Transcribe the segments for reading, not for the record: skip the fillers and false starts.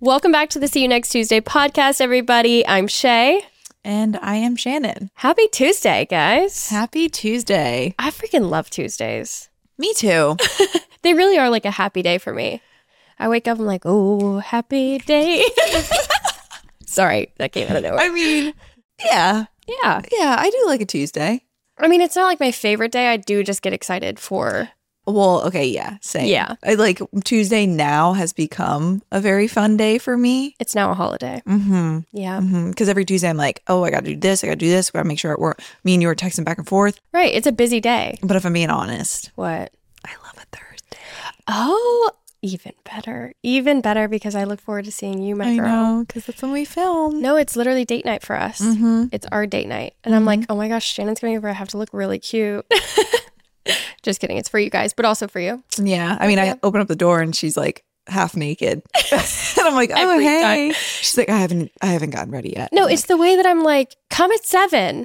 Welcome back to the See You Next Tuesday podcast, everybody. I'm Shay. And I am Shannon. Happy Tuesday, guys. Happy Tuesday. I freaking love Tuesdays. Me too. They really are like a happy day for me. I wake up, I'm like, oh, happy day. Sorry, that came out of nowhere. I mean, yeah. Yeah. Yeah, I do like a Tuesday. I mean, it's not like my favorite day. I do just get excited for. Well, okay, yeah, same. Yeah. I like Tuesday now has become a very fun day for me. It's now a holiday. Mm-hmm. Yeah. Because every Tuesday I'm like, oh, I got to do this. I got to do this. I got to make sure me and you are texting back and forth. Right. It's a busy day. But if I'm being honest, What? I love a Thursday. Oh, even better. Even better because I look forward to seeing you, my girl. I know, because that's when we film. No, it's literally date night for us. Mm-hmm. It's our date night. And I'm like, oh my gosh, Shannon's coming over. I have to look really cute. Just kidding. It's for you guys, but also for you. Yeah. I mean, I open up the door and she's like half naked. And I'm like, oh, Every hey. time. She's like, I haven't gotten ready yet. No, I'm it's the way that I'm like, come at 7.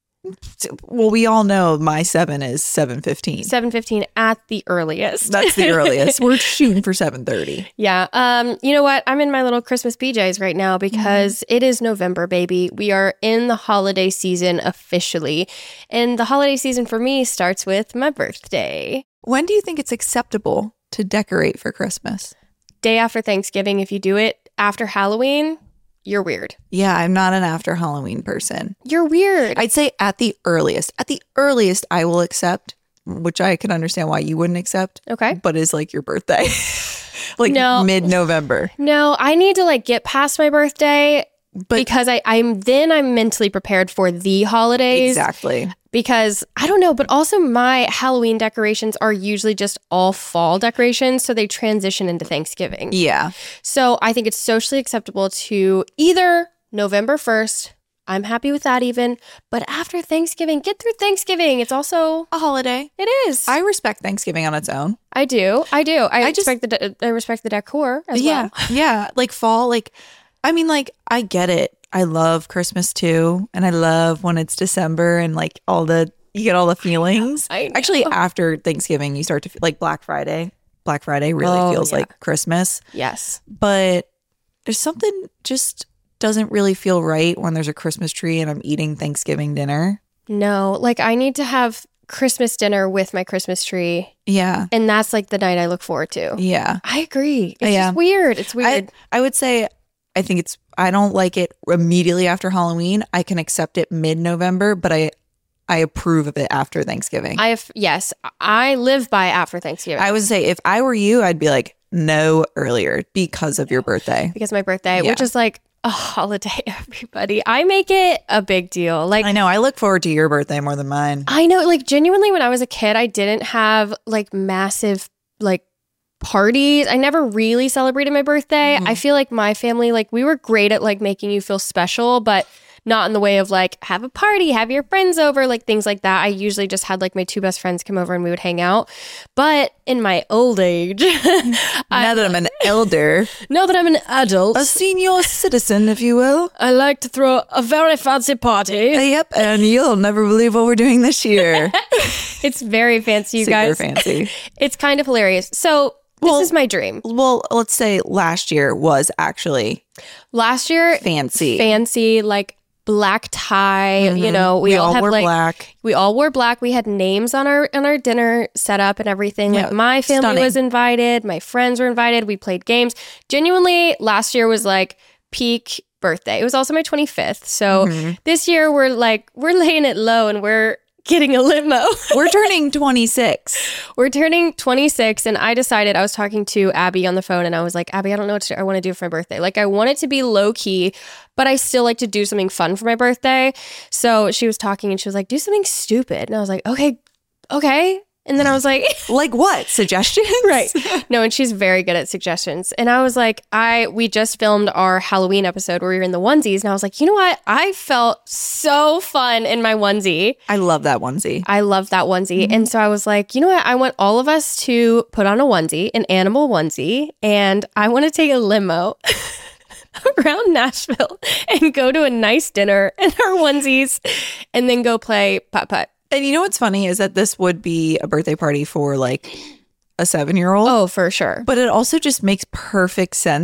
Well, we all know my 7 is 7:15. 7:15 at the earliest. That's the earliest. We're shooting for 7:30. Yeah. You know what? I'm in my little Christmas PJs right now because it is November, baby. We are in the holiday season officially. And the holiday season for me starts with my birthday. When do you think it's acceptable to decorate for Christmas? Day after Thanksgiving, if you do it after Halloween, you're weird. Yeah, I'm not an after Halloween person. You're weird. I'd say at the earliest. At the earliest, I will accept, which I can understand why you wouldn't accept. Okay. But is like your birthday. Like No. mid-November. No, I need to like get past my birthday because I'm mentally prepared for the holidays. Exactly. Because I don't know, but also my Halloween decorations are usually just all fall decorations, so they transition into Thanksgiving. Yeah. So I think it's socially acceptable to either November 1st, I'm happy with that even, but after Thanksgiving, get through Thanksgiving. It's also A holiday. it is. I respect Thanksgiving on its own. I do. I just- respect the decor as Yeah. well. Yeah. Like fall, I mean, I get it. I love Christmas too. And I love when it's December and like you get all the feelings. I know. Actually, after Thanksgiving, you start to feel like Black Friday. Black Friday really feels yeah. like Christmas. Yes. But there's something just doesn't really feel right when there's a Christmas tree and I'm eating Thanksgiving dinner. No, like I need to have Christmas dinner with my Christmas tree. Yeah. And that's like the night I look forward to. Yeah. I agree. It's Yeah. just weird. It's weird. I would say I don't like it immediately after Halloween. I can accept it mid-November, but I approve of it after Thanksgiving. I live by after Thanksgiving. I would say if I were you, I'd be like, no earlier because of your birthday. because my birthday, Yeah. which is like a holiday, everybody. I make it a big deal. Like I know. I look forward to your birthday more than mine. I know, like genuinely when I was a kid, I didn't have like massive like parties. I never really celebrated my birthday. I feel like my family, like we were great at like making you feel special, but not in the way of like have a party, have your friends over, like things like that. I usually just had like my 2 best friends come over and we would hang out. But in my old age, Now that I'm an elder, now that I'm an adult, a senior citizen, if you will. I like to throw a very fancy party. Yep. And you'll never believe what we're doing this year. It's very fancy, you Super guys. fancy. It's kind of hilarious. So this is my dream. Well, let's say last year was actually Last year, fancy. like black tie. You know, We all had wore like black. we all wore black. We had names on our dinner set up and everything. Yeah, Like my family stunning. was invited, my friends were invited. We played games. Genuinely, last year was like peak birthday. It was also my 25th. So this year we're laying it low and we're getting a limo. We're turning 26. We're turning 26 and I decided, I was talking to Abby on the phone and I was like, Abby, I don't know what I want to do for my birthday. Like I want it to be low key, but I still like to do something fun for my birthday. So she was talking and she was like, do something stupid. And I was like, okay. And then I was like, Like what? Suggestions? right. No, and she's very good at suggestions. And I was like, we just filmed our Halloween episode where we were in the onesies. And I was like, you know what? I felt so fun in my onesie. I love that onesie. I love that onesie. And so I was like, you know what? I want all of us to put on a onesie, an animal onesie, and I want to take a limo around Nashville and go to a nice dinner in our onesies and then go play putt-putt. And you know what's funny is that this would be a birthday party for like a 7-year-old. Oh, for sure. But it also just makes perfect sense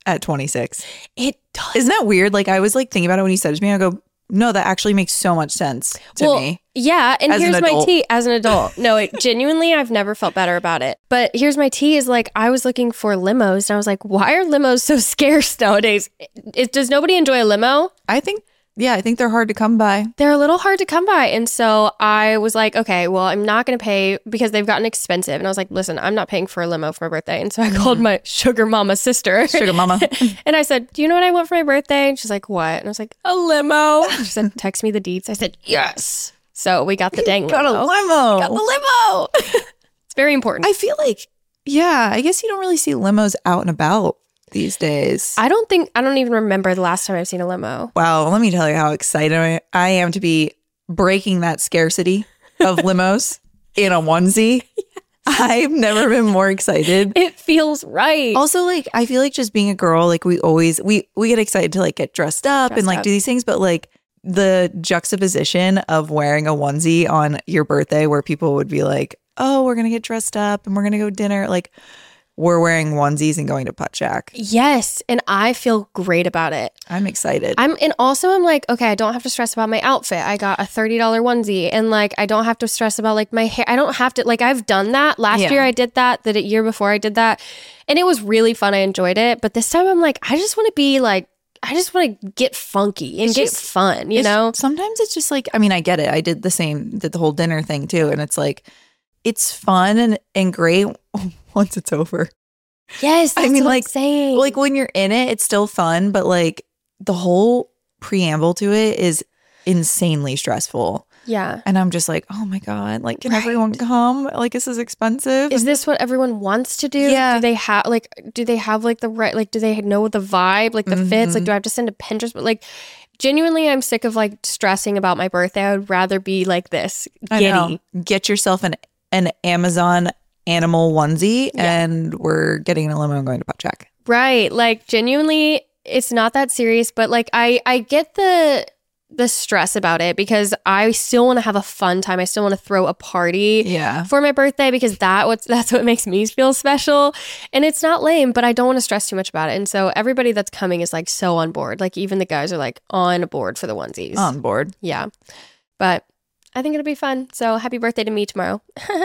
at 26. It does. Isn't that weird? Like I was like thinking about it when you said it to me. I go, no, that actually makes so much sense to me. Yeah, and As an here's my adult. tea as an adult. No, it genuinely, I've never felt better about it. But here's my tea is like, I was looking for limos, and I was like, why are limos so scarce nowadays? Does nobody enjoy a limo? I think they're hard to come by. They're a little hard to come by. And so I was like, okay, well, I'm not going to pay because they've gotten expensive. And I was like, listen, I'm not paying for a limo for my birthday. And so I called my sugar mama sister. Sugar mama. And I said, do you know what I want for my birthday? And she's like, what? And I was like, a limo. She said, text me the deets. I said, yes. So we got the dang Got a limo. limo. Got the limo. It's very important. I feel like, yeah, I guess you don't really see limos out and about these days. I don't even remember the last time I've seen a limo. Wow, let me tell you how excited I am to be breaking that scarcity of limos in a onesie. I've never been more excited. It feels right. Also, like, I feel like just being a girl, like we always, we get excited to like get dressed up and like do these things, but like the juxtaposition of wearing a onesie on your birthday where people would be like, oh, we're going to get dressed up and we're going to go dinner. Like, we're wearing onesies and going to Putt Shack. Yes, and I feel great about it. I'm excited. I'm like, okay, I don't have to stress about my outfit. I got a $30 onesie, and like I don't have to stress about like my hair. I don't have to, like, I've done that. Last year I did that. The year before I did that. And it was really fun. I enjoyed it. But this time I'm like, I just want to be like, I just want to get funky and get fun, you know? Sometimes it's just like, I mean, I get it. I did the whole dinner thing too. And it's like, it's fun and great once it's over. Yes, that's I mean, what like, I'm saying. like when you're in it, it's still fun, but like the whole preamble to it is insanely stressful. Yeah. And I'm just like, oh my God, like, can everyone come? Like, this is expensive. Is this what everyone wants to do? Yeah. Do they have like the right, like, do they know the vibe, like the fits? Like, do I have to send a Pinterest? But like, genuinely, I'm sick of like stressing about my birthday. I would rather be like this. Giddy. I know. Get yourself an Amazon animal onesie and we're getting in a limo and going to Putt Shack. Right. Like, genuinely, it's not that serious, but like I get the stress about it because I still want to have a fun time. I still want to throw a party for my birthday because that's what makes me feel special. And it's not lame, but I don't want to stress too much about it. And so everybody that's coming is like so on board. Like even the guys are like on board for the onesies. On board. Yeah. But I think it'll be fun. So happy birthday to me tomorrow.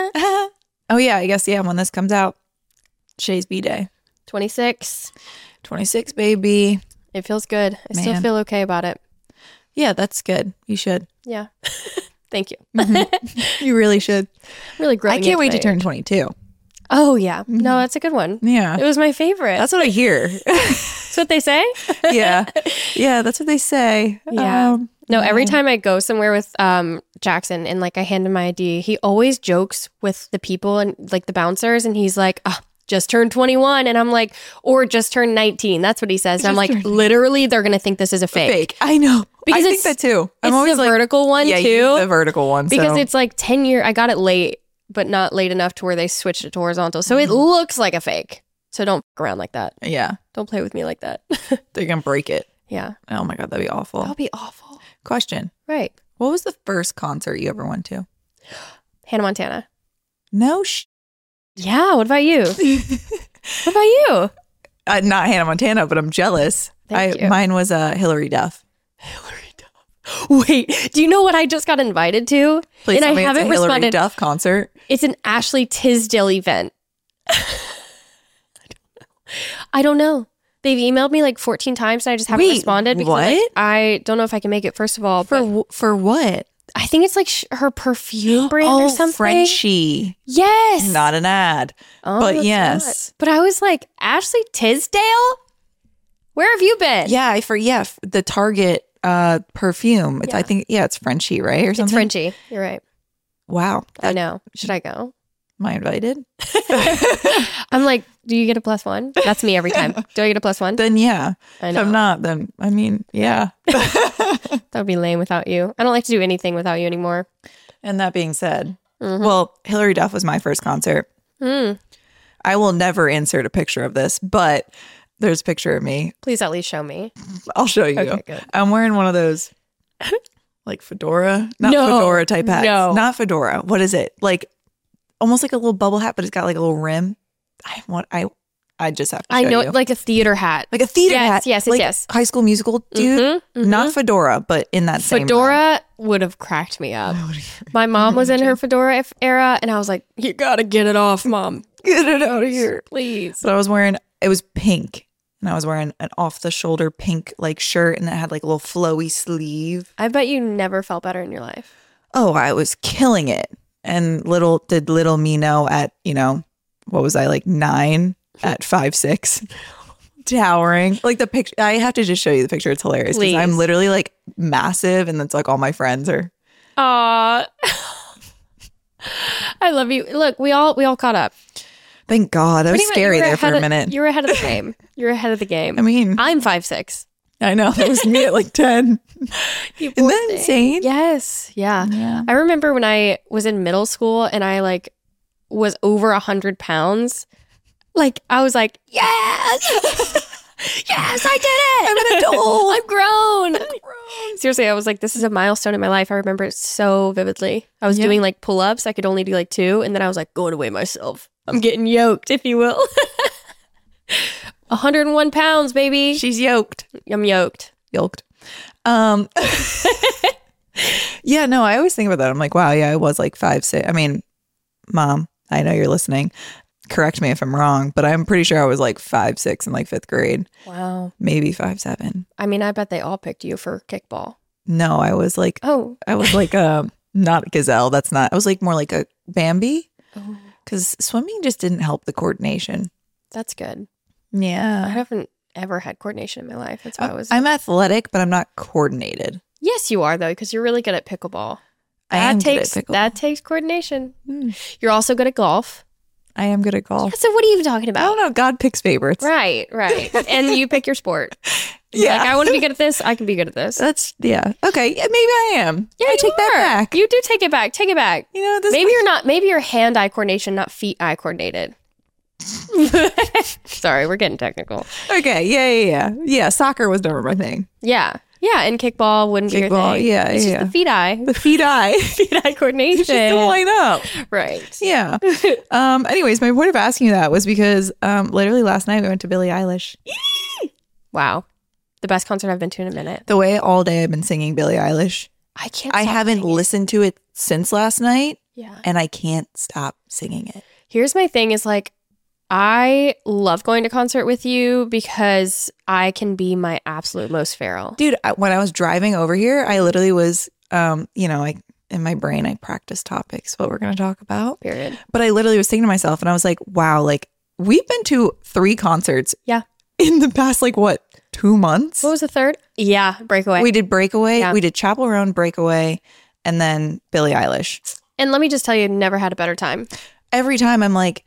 Oh yeah, I guess, yeah, when this comes out, Shay's B-Day. 26. 26, baby. It feels good. I still feel okay about it. Yeah, that's good. You should. Yeah. Thank you. You really should. Really growing. I can't wait to turn 22. Oh, yeah. No, that's a good one. Yeah. It was my favorite. That's what I hear. That's what they say? Yeah. Yeah, that's what they say. Yeah. No, every time I go somewhere with Jackson and like I hand him my ID, he always jokes with the people and like the bouncers and he's like, just turned 21. And I'm like, or just turned 19. That's what he says. And I'm like, literally, they're going to think this is a fake. I know. Because I think that too. I'm always the vertical one too. The vertical one. Because it's like 10 years. I got it late, but not late enough to where they switched it to horizontal. So it looks like a fake. So don't f around like that. Yeah. Don't play with me like that. They're going to break it. Yeah. Oh my God, that'd be awful. That'll be awful. Question. Right. What was the first concert you ever went to? Hannah Montana. No Yeah. What about you? What about you? Not Hannah Montana, but I'm jealous. Thank you. Mine was Hillary Duff. Hillary Duff. Wait, do you know what I just got invited to? Please and tell I me haven't it's a Hillary responded. Duff concert. It's an Ashley Tisdale event. I don't know. They've emailed me like 14 times and I just haven't responded. Because what? I don't know if I can make it, first of all. For what? I think it's like her perfume brand or something. Frenchie. Yes. Not an ad. Oh, but it's yes. not. But I was like, Ashley Tisdale? Where have you been? Yeah, the Target perfume. It's, I think, it's Frenchie, right? Or something? It's Frenchie. You're right. Wow. I know. Should I go? Am I invited? I'm like, do you get a +1? That's me every time. Do I get a +1? Then yeah. I know. If I'm not, then I mean, yeah. That would be lame without you. I don't like to do anything without you anymore. And that being said, well, Hillary Duff was my first concert. I will never insert a picture of this, but there's a picture of me. Please at least show me. I'll show you. Okay, good. I'm wearing one of those like fedora, not fedora type hats. No. Not fedora. What is it? Like almost like a little bubble hat, but it's got like a little rim. I just have to show I know, you. like a theater hat. Like a theater Yes, hat. yes, like yes. High School Musical, dude. Not fedora, but in that same Fedora would have cracked me up. My mom was in her fedora era, and I was like, you gotta get it off, Mom. Get it out of here. Please. But I was wearing, it was pink. And I was wearing an off-the-shoulder pink like shirt, and it had like a little flowy sleeve. I bet you never felt better in your life. Oh, I was killing it. And little me know at, what was I, like 9 at 5'6", towering. Like the picture, I have to just show you the picture. It's hilarious because Please. I'm literally like massive, and it's like all my friends are. Aw. I love you. Look, we all caught up. Thank God. I was Pretty much, scary you were there for ahead a of- minute. You were ahead of the game. You're ahead of the game. I mean, I'm 5'6". I know. That was me at like 10. You Isn't poor that thing. insane? Yes. Yeah. Yeah. I remember when I was in middle school and I like was over 100 pounds. Like I was like, yes. Yes, I did it. I'm an adult. I'm grown. Seriously, I was like, this is a milestone in my life. I remember it so vividly. I was doing like pull-ups. I could only do like 2. And then I was like, going to weigh myself. I'm getting yoked, if you will. 101 pounds, baby. She's yoked. I'm yoked. Yoked. Yeah, no, I always think about that. I'm like, wow, yeah, I was like 5'6". I mean, Mom, I know you're listening. Correct me if I'm wrong, but I'm pretty sure I was like 5'6" in like 5th grade. Wow. Maybe 5'7". I mean, I bet they all picked you for kickball. No, I was like Oh. not a gazelle. That's not. I was like more like a Bambi Oh, because swimming just didn't help the coordination. that's good. I Yeah. haven't ever had coordination in my life. That's why I was. I'm athletic, but I'm not coordinated. Yes, you are though, because you're really good at pickleball. I am good at takes pickleball. that takes coordination. You're also good at golf. I am good at golf. So what are you talking I about? don't know. God picks favorites. Right. And you pick your sport. Yeah. Like, I want to be good at this. I can be good at this. That's, yeah. Okay. Yeah, maybe I am. Yeah, I you take that are. back. You do take it back. Take it back. You know, this Maybe you're not. Maybe you're hand-eye coordination, not feet-eye coordinated. Sorry, we're getting technical. Okay. Yeah. Yeah. Soccer was never my thing. Yeah. And kickball wouldn't be your Kickball, thing. yeah, It's yeah. just the feet-eye. The feet eye. Feet-eye coordination. Just to line up. Right. Yeah. Anyways, my point of asking you that was because literally last night we went to Billie Eilish. Wow. The best concert I've been to in a minute. The way all day I've been singing Billie Eilish. I can't. I stop haven't singing. listened to it since last night, Yeah. and I can't stop singing it. Here's my thing: is like, I love going to concert with you because I can be my absolute most feral. Dude, when I was driving over here, I literally was, in my brain, I practiced topics, what we're going to talk about. Period. But I literally was thinking to myself, and I was like, wow, like we've been to 3 concerts. Yeah. In the past, 2 months? What was the third? Yeah, Breakaway. We did Breakaway. Yeah. We did Chapel Roan, Breakaway, and then Billie Eilish. And let me just tell you, never had a better time. Every time I'm like,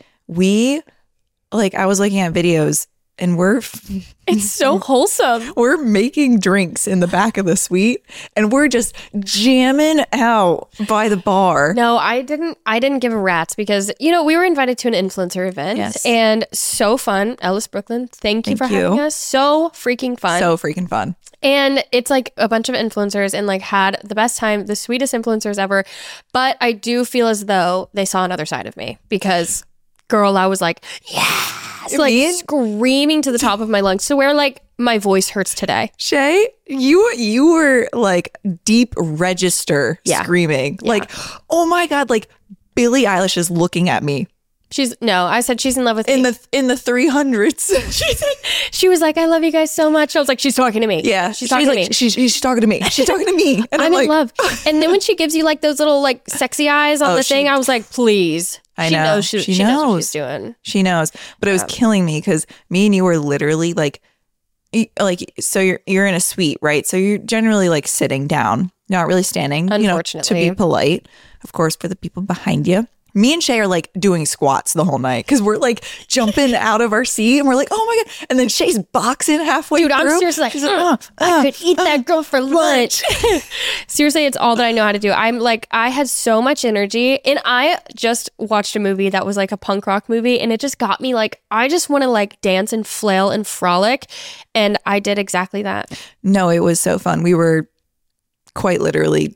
I was looking at videos and It's so wholesome. we're making drinks in the back of the suite and we're just jamming out by the bar. No, I didn't give a rat's because, we were invited to an influencer event. Yes. And so fun. Ellis Brooklyn, thank you for Thank you. having us. So freaking fun. So freaking fun. And it's like a bunch of influencers and like had the best time, the sweetest influencers ever. But I do feel as though they saw another side of me because, girl, I was like, yes, like Me and- screaming to the top of my lungs to where like my voice hurts today. Shay, you were like deep register screaming. Yeah. Like, oh my God, like Billie Eilish is looking at me I said she's in love with me. in the 300s. She was like, I love you guys so much. I was like, she's talking to me. Yeah, She's talking to me. She's talking to me. She's talking to me. And I'm like, in love. And then when she gives you like those little like sexy eyes on Oh, the thing, I was like, please. I She know. knows She she knows what knows. she's doing. She knows, but it was killing me because me and you were literally so you're in a suite, right? So you're generally like sitting down, not really standing, to Unfortunately. be polite, of course, for the people behind you. Me and Shay are like doing squats the whole night because we're like jumping out of our seat and we're like, oh my God. And then Shay's boxing halfway Dude, through. I'm seriously like, She's I could eat that girl for lunch. Seriously, it's all that I know how to do. I'm like, I had so much energy and I just watched a movie that was like a punk rock movie and it just got me like, I just want to like dance and flail and frolic. And I did exactly that. No, it was so fun. We were quite literally Yeah.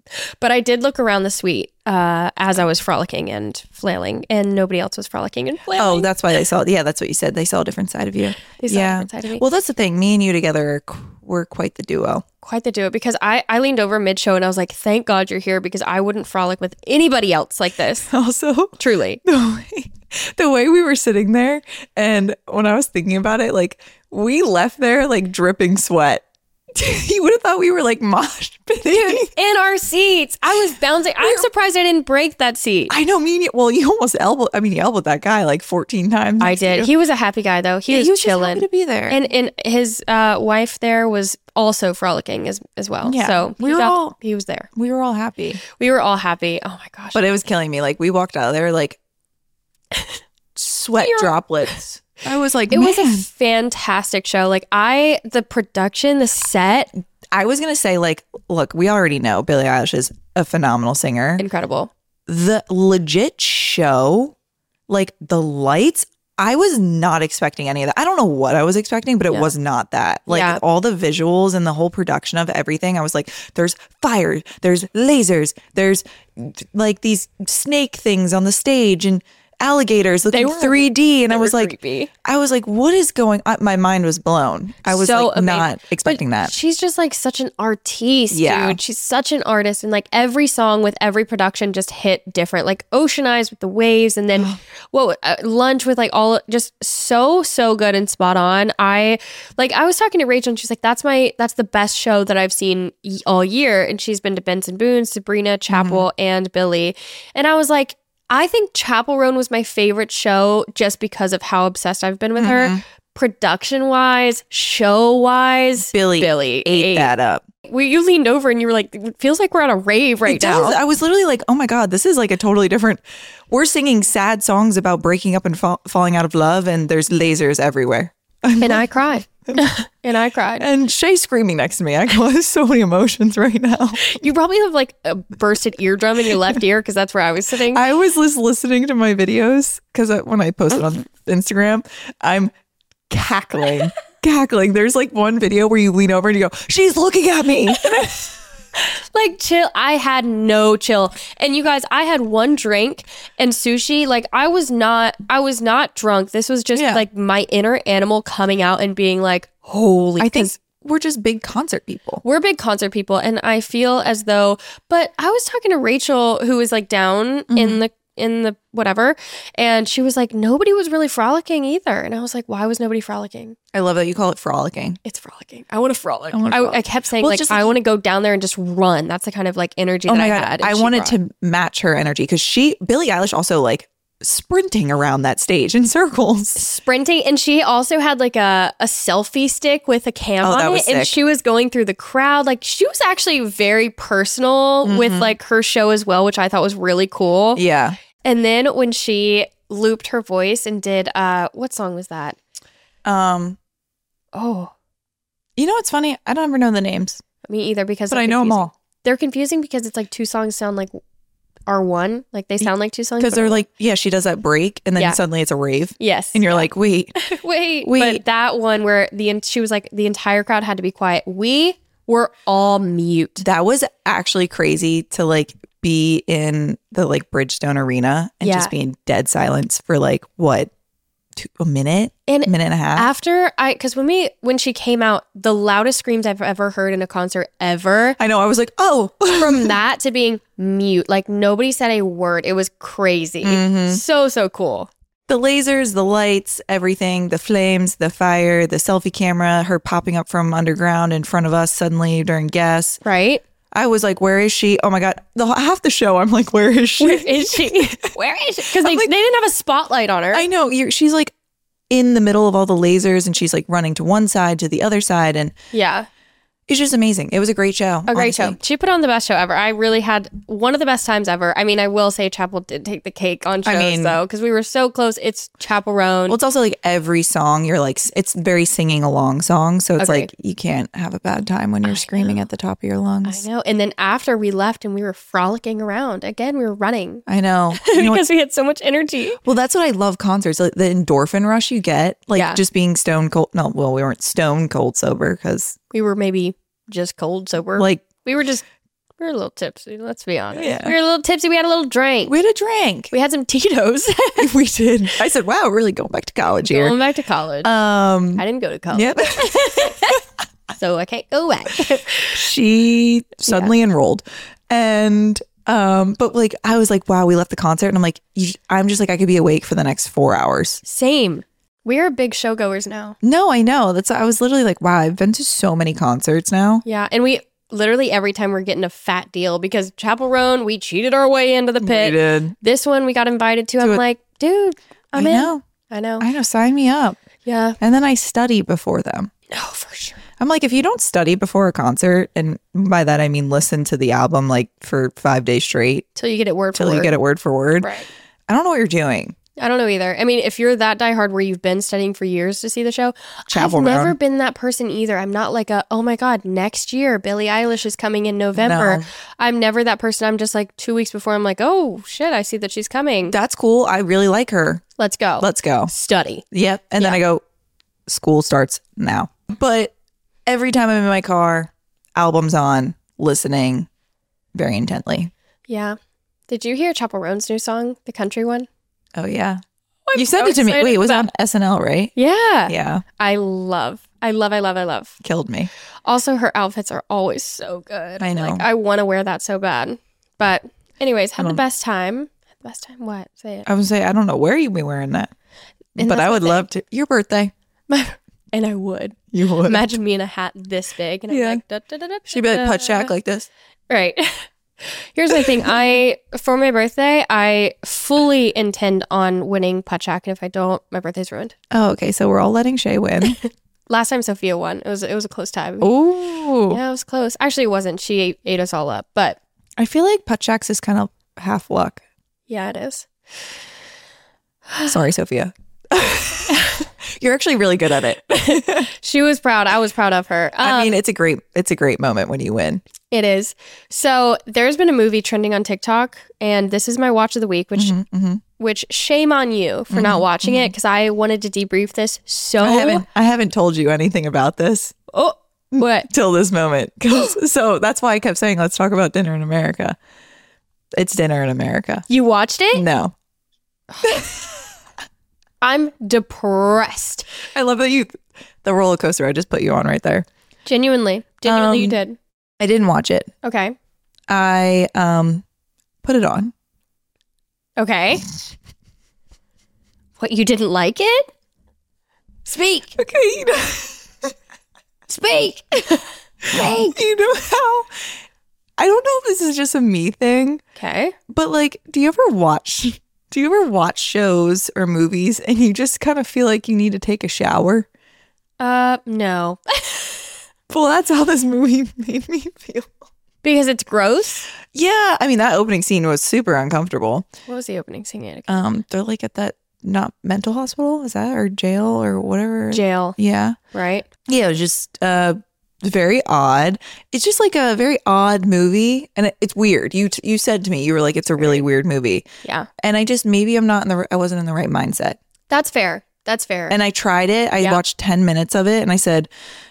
But I did look around the suite as I was frolicking and flailing, and nobody else was frolicking and flailing. Oh, that's why they saw. Yeah, that's what you said. They saw a different side of you. They saw a different side of me. Well, that's the thing. Me and you together, we're quite the duo. Quite the duo, because I leaned over mid-show and I was like, thank God you're here, because I wouldn't frolic with anybody else like this. Also, Truly. The way we were sitting there, and when I was thinking about it, like, we left there like dripping sweat. You would have thought we were like mosh pitting in our seats. I was bouncing. I'm surprised I didn't break that seat. I know. Well, you almost elbowed. I mean, you elbowed that guy like 14 times. I did. He was a happy guy though. He was chilling. Just happy to be there, and his wife there was also frolicking as well. Yeah, so he was there. We were all happy. We were all happy. Oh my gosh! But it was killing me. Like, we walked out of there like sweat droplets. I was like, it was a fantastic show. Like, the production, the set. I was going to say, like, look, we already know Billie Eilish is a phenomenal singer. Incredible. The legit show, like the lights, I was not expecting any of that. I don't know what I was expecting, but it was not that. Like, all the visuals and the whole production of everything, I was like, there's fire, there's lasers, there's like these snake things on the stage and alligators looking 3D, and I was like, creepy. What is going on? My mind was blown. I was so like not expecting that. She's just like such an artiste, dude. She's such an artist, and like every song with every production just hit different. Like Ocean Eyes with the waves, and then Lunch with like all just so good and spot on. I was talking to Rachel, and she's like, that's the best show that I've seen all year, and she's been to Benson Boone, Sabrina, Chapel, and Billie, and I was like, I think Chapel Roan was my favorite show just because of how obsessed I've been with her. Production-wise, show-wise, Billie ate that up. You leaned over and you were like, it feels like we're at a rave right now. I was literally like, oh my God, this is like a totally different... We're singing sad songs about breaking up and falling out of love, and there's lasers everywhere. And I cried. And Shay's screaming next to me. I go, there's so many emotions right now. You probably have like a bursted eardrum in your left ear, because that's where I was sitting. I was just listening to my videos, because when I posted on Instagram, I'm cackling. There's like one video where you lean over and you go, she's looking at me. Like, chill. I had no chill. And you guys, I had one drink and sushi. Like, I was not drunk. This was just like my inner animal coming out and being like, holy. I think we're just big concert people. We're big concert people. And I feel as though, but I was talking to Rachel, who was like down in the whatever, and she was like, nobody was really frolicking either. And I was like, why was nobody frolicking? I love that you call it frolicking. It's frolicking. I want to frolic. I kept saying, like, I want to go down there and just run. That's the kind of like energy that I had. I wanted to match her energy, because Billie Eilish also like sprinting around that stage in circles. Sprinting. And she also had like a selfie stick with a cam on it. And she was going through the crowd. Like, she was actually very personal with like her show as well, which I thought was really cool. Yeah. And then when she looped her voice and did, what song was that? You know what's funny? I don't ever know the names. Me either, because but I know them all. They're confusing because it's like two songs sound like are one. Like, they sound like two songs. Because they're like, she does that break and then suddenly it's a rave. Yes. And you're like, wait. But that one where she was like, the entire crowd had to be quiet. We were all mute. That was actually crazy to like be in the like Bridgestone Arena and just be in dead silence for like what? A minute and a half after because when she came out, the loudest screams I've ever heard in a concert ever. I know. I was like, from that to being mute, like nobody said a word. It was crazy. So cool. The lasers, the lights, everything, the flames, the fire, the selfie camera, her popping up from underground in front of us suddenly during Guess. Right. I was like, where is she? Oh my God. Half the show, I'm like, where is she? Where is she? Because they didn't have a spotlight on her. I know. She's like in the middle of all the lasers, and she's like running to one side, to the other side. And it's just amazing. It was a great show. Great show. She put on the best show ever. I really had one of the best times ever. I mean, I will say Chapel did take the cake on shows though, because we were so close. It's Chapel Roan. Well, it's also like every song you're like, it's very singing along song. So it's like you can't have a bad time when you're screaming at the top of your lungs. I know. And then after we left and we were frolicking around, again, we were running. I know. Because we had so much energy. Well, that's what I love concerts. Like the endorphin rush you get, like just being stone cold. No, well, we weren't stone cold sober because we were maybe just cold sober. Like we were We were a little tipsy, let's be honest. Yeah. We were a little tipsy. We had a little drink. We had a drink. We had some Tito's. We did. I said, wow, really going back to college here. Going back to college. I didn't go to college. Yep. So I can't go back. She suddenly enrolled. And but like I was like, wow, we left the concert and I'm like, I'm just like, I could be awake for the next 4 hours. Same. We are big showgoers now. No, I know. I was literally like, wow, I've been to so many concerts now. Yeah. And we literally every time we're getting a fat deal because Chapel Roan, we cheated our way into the pit. We did. This one we got invited to. I'm like, dude, I'm in. I know. Sign me up. Yeah. And then I study before them. No, for sure. I'm like, if you don't study before a concert, and by that I mean listen to the album like for 5 days straight. Till you get it word for word. Till you get it word for word. Right. I don't know what you're doing. I don't know either. I mean, if you're that diehard where you've been studying for years to see the show, Chapel I've never Roan. been that person either. I'm not like oh my God, next year, Billie Eilish is coming in November. No. I'm never that person. I'm just like 2 weeks before, I'm like, oh shit, I see that she's coming. That's cool. I really like her. Let's go. Let's go. Study. Yep. And then I go, school starts now. But every time I'm in my car, albums on, listening very intently. Yeah. Did you hear Chapel Roan's new song, the country one? Oh, yeah. I'm You sent so it to me. excited Wait, it was for on SNL, right? Yeah. Yeah. I love. Killed me. Also, her outfits are always so good. I know. Like, I want to wear that so bad. But anyways, had the best time. Had the best time. What? Say it. I would say, I don't know where you'd be wearing that. And but that's I my would thing. love to. Your birthday. And I would. You would. Imagine me in a hat this big. And Yeah. I'm like, da, da, da, da, She'd be like, da. Put Shack like this. Right. Here's my thing. For my birthday, I fully intend on winning Putchak. And if I don't, my birthday's ruined. Oh, okay. So we're all letting Shay win. Last time Sophia won. It was a close tie. Oh. Yeah, it was close. Actually, it wasn't. She ate us all up. But I feel like Put Shacks is kind of half luck. yeah, it is. Sorry, Sophia. You're actually really good at it. She was proud. I was proud of her. I mean, it's a great moment when you win. It is. So there's been a movie trending on TikTok, and this is my watch of the week, which shame on you for not watching it because I wanted to debrief this so. I haven't told you anything about this Oh, what? till this moment. So that's why I kept saying, let's talk about Dinner in America. It's Dinner in America. You watched it? No. I'm depressed. I love that the roller coaster I just put you on right there. Genuinely, you did. I didn't watch it. Okay. I put it on. Okay. What, you didn't like it? Speak. Okay. Speak. Speak. You know how, I don't know if this is just a me thing, Okay. but like, do you ever watch shows or movies and you just kind of feel like you need to take a shower? No. Well, that's how this movie made me feel. Because it's gross? Yeah, I mean, that opening scene was super uncomfortable. What was the opening scene? They're like at that not mental hospital, is that, or jail or whatever? Jail. Yeah. Right? Yeah, it was just very odd. It's just like a very odd movie, and it's weird. You said to me, you were like, it's a really weird movie. Yeah. And I just, maybe I wasn't in the right mindset. That's fair. That's fair. And I tried it. I watched 10 minutes of it, and I said,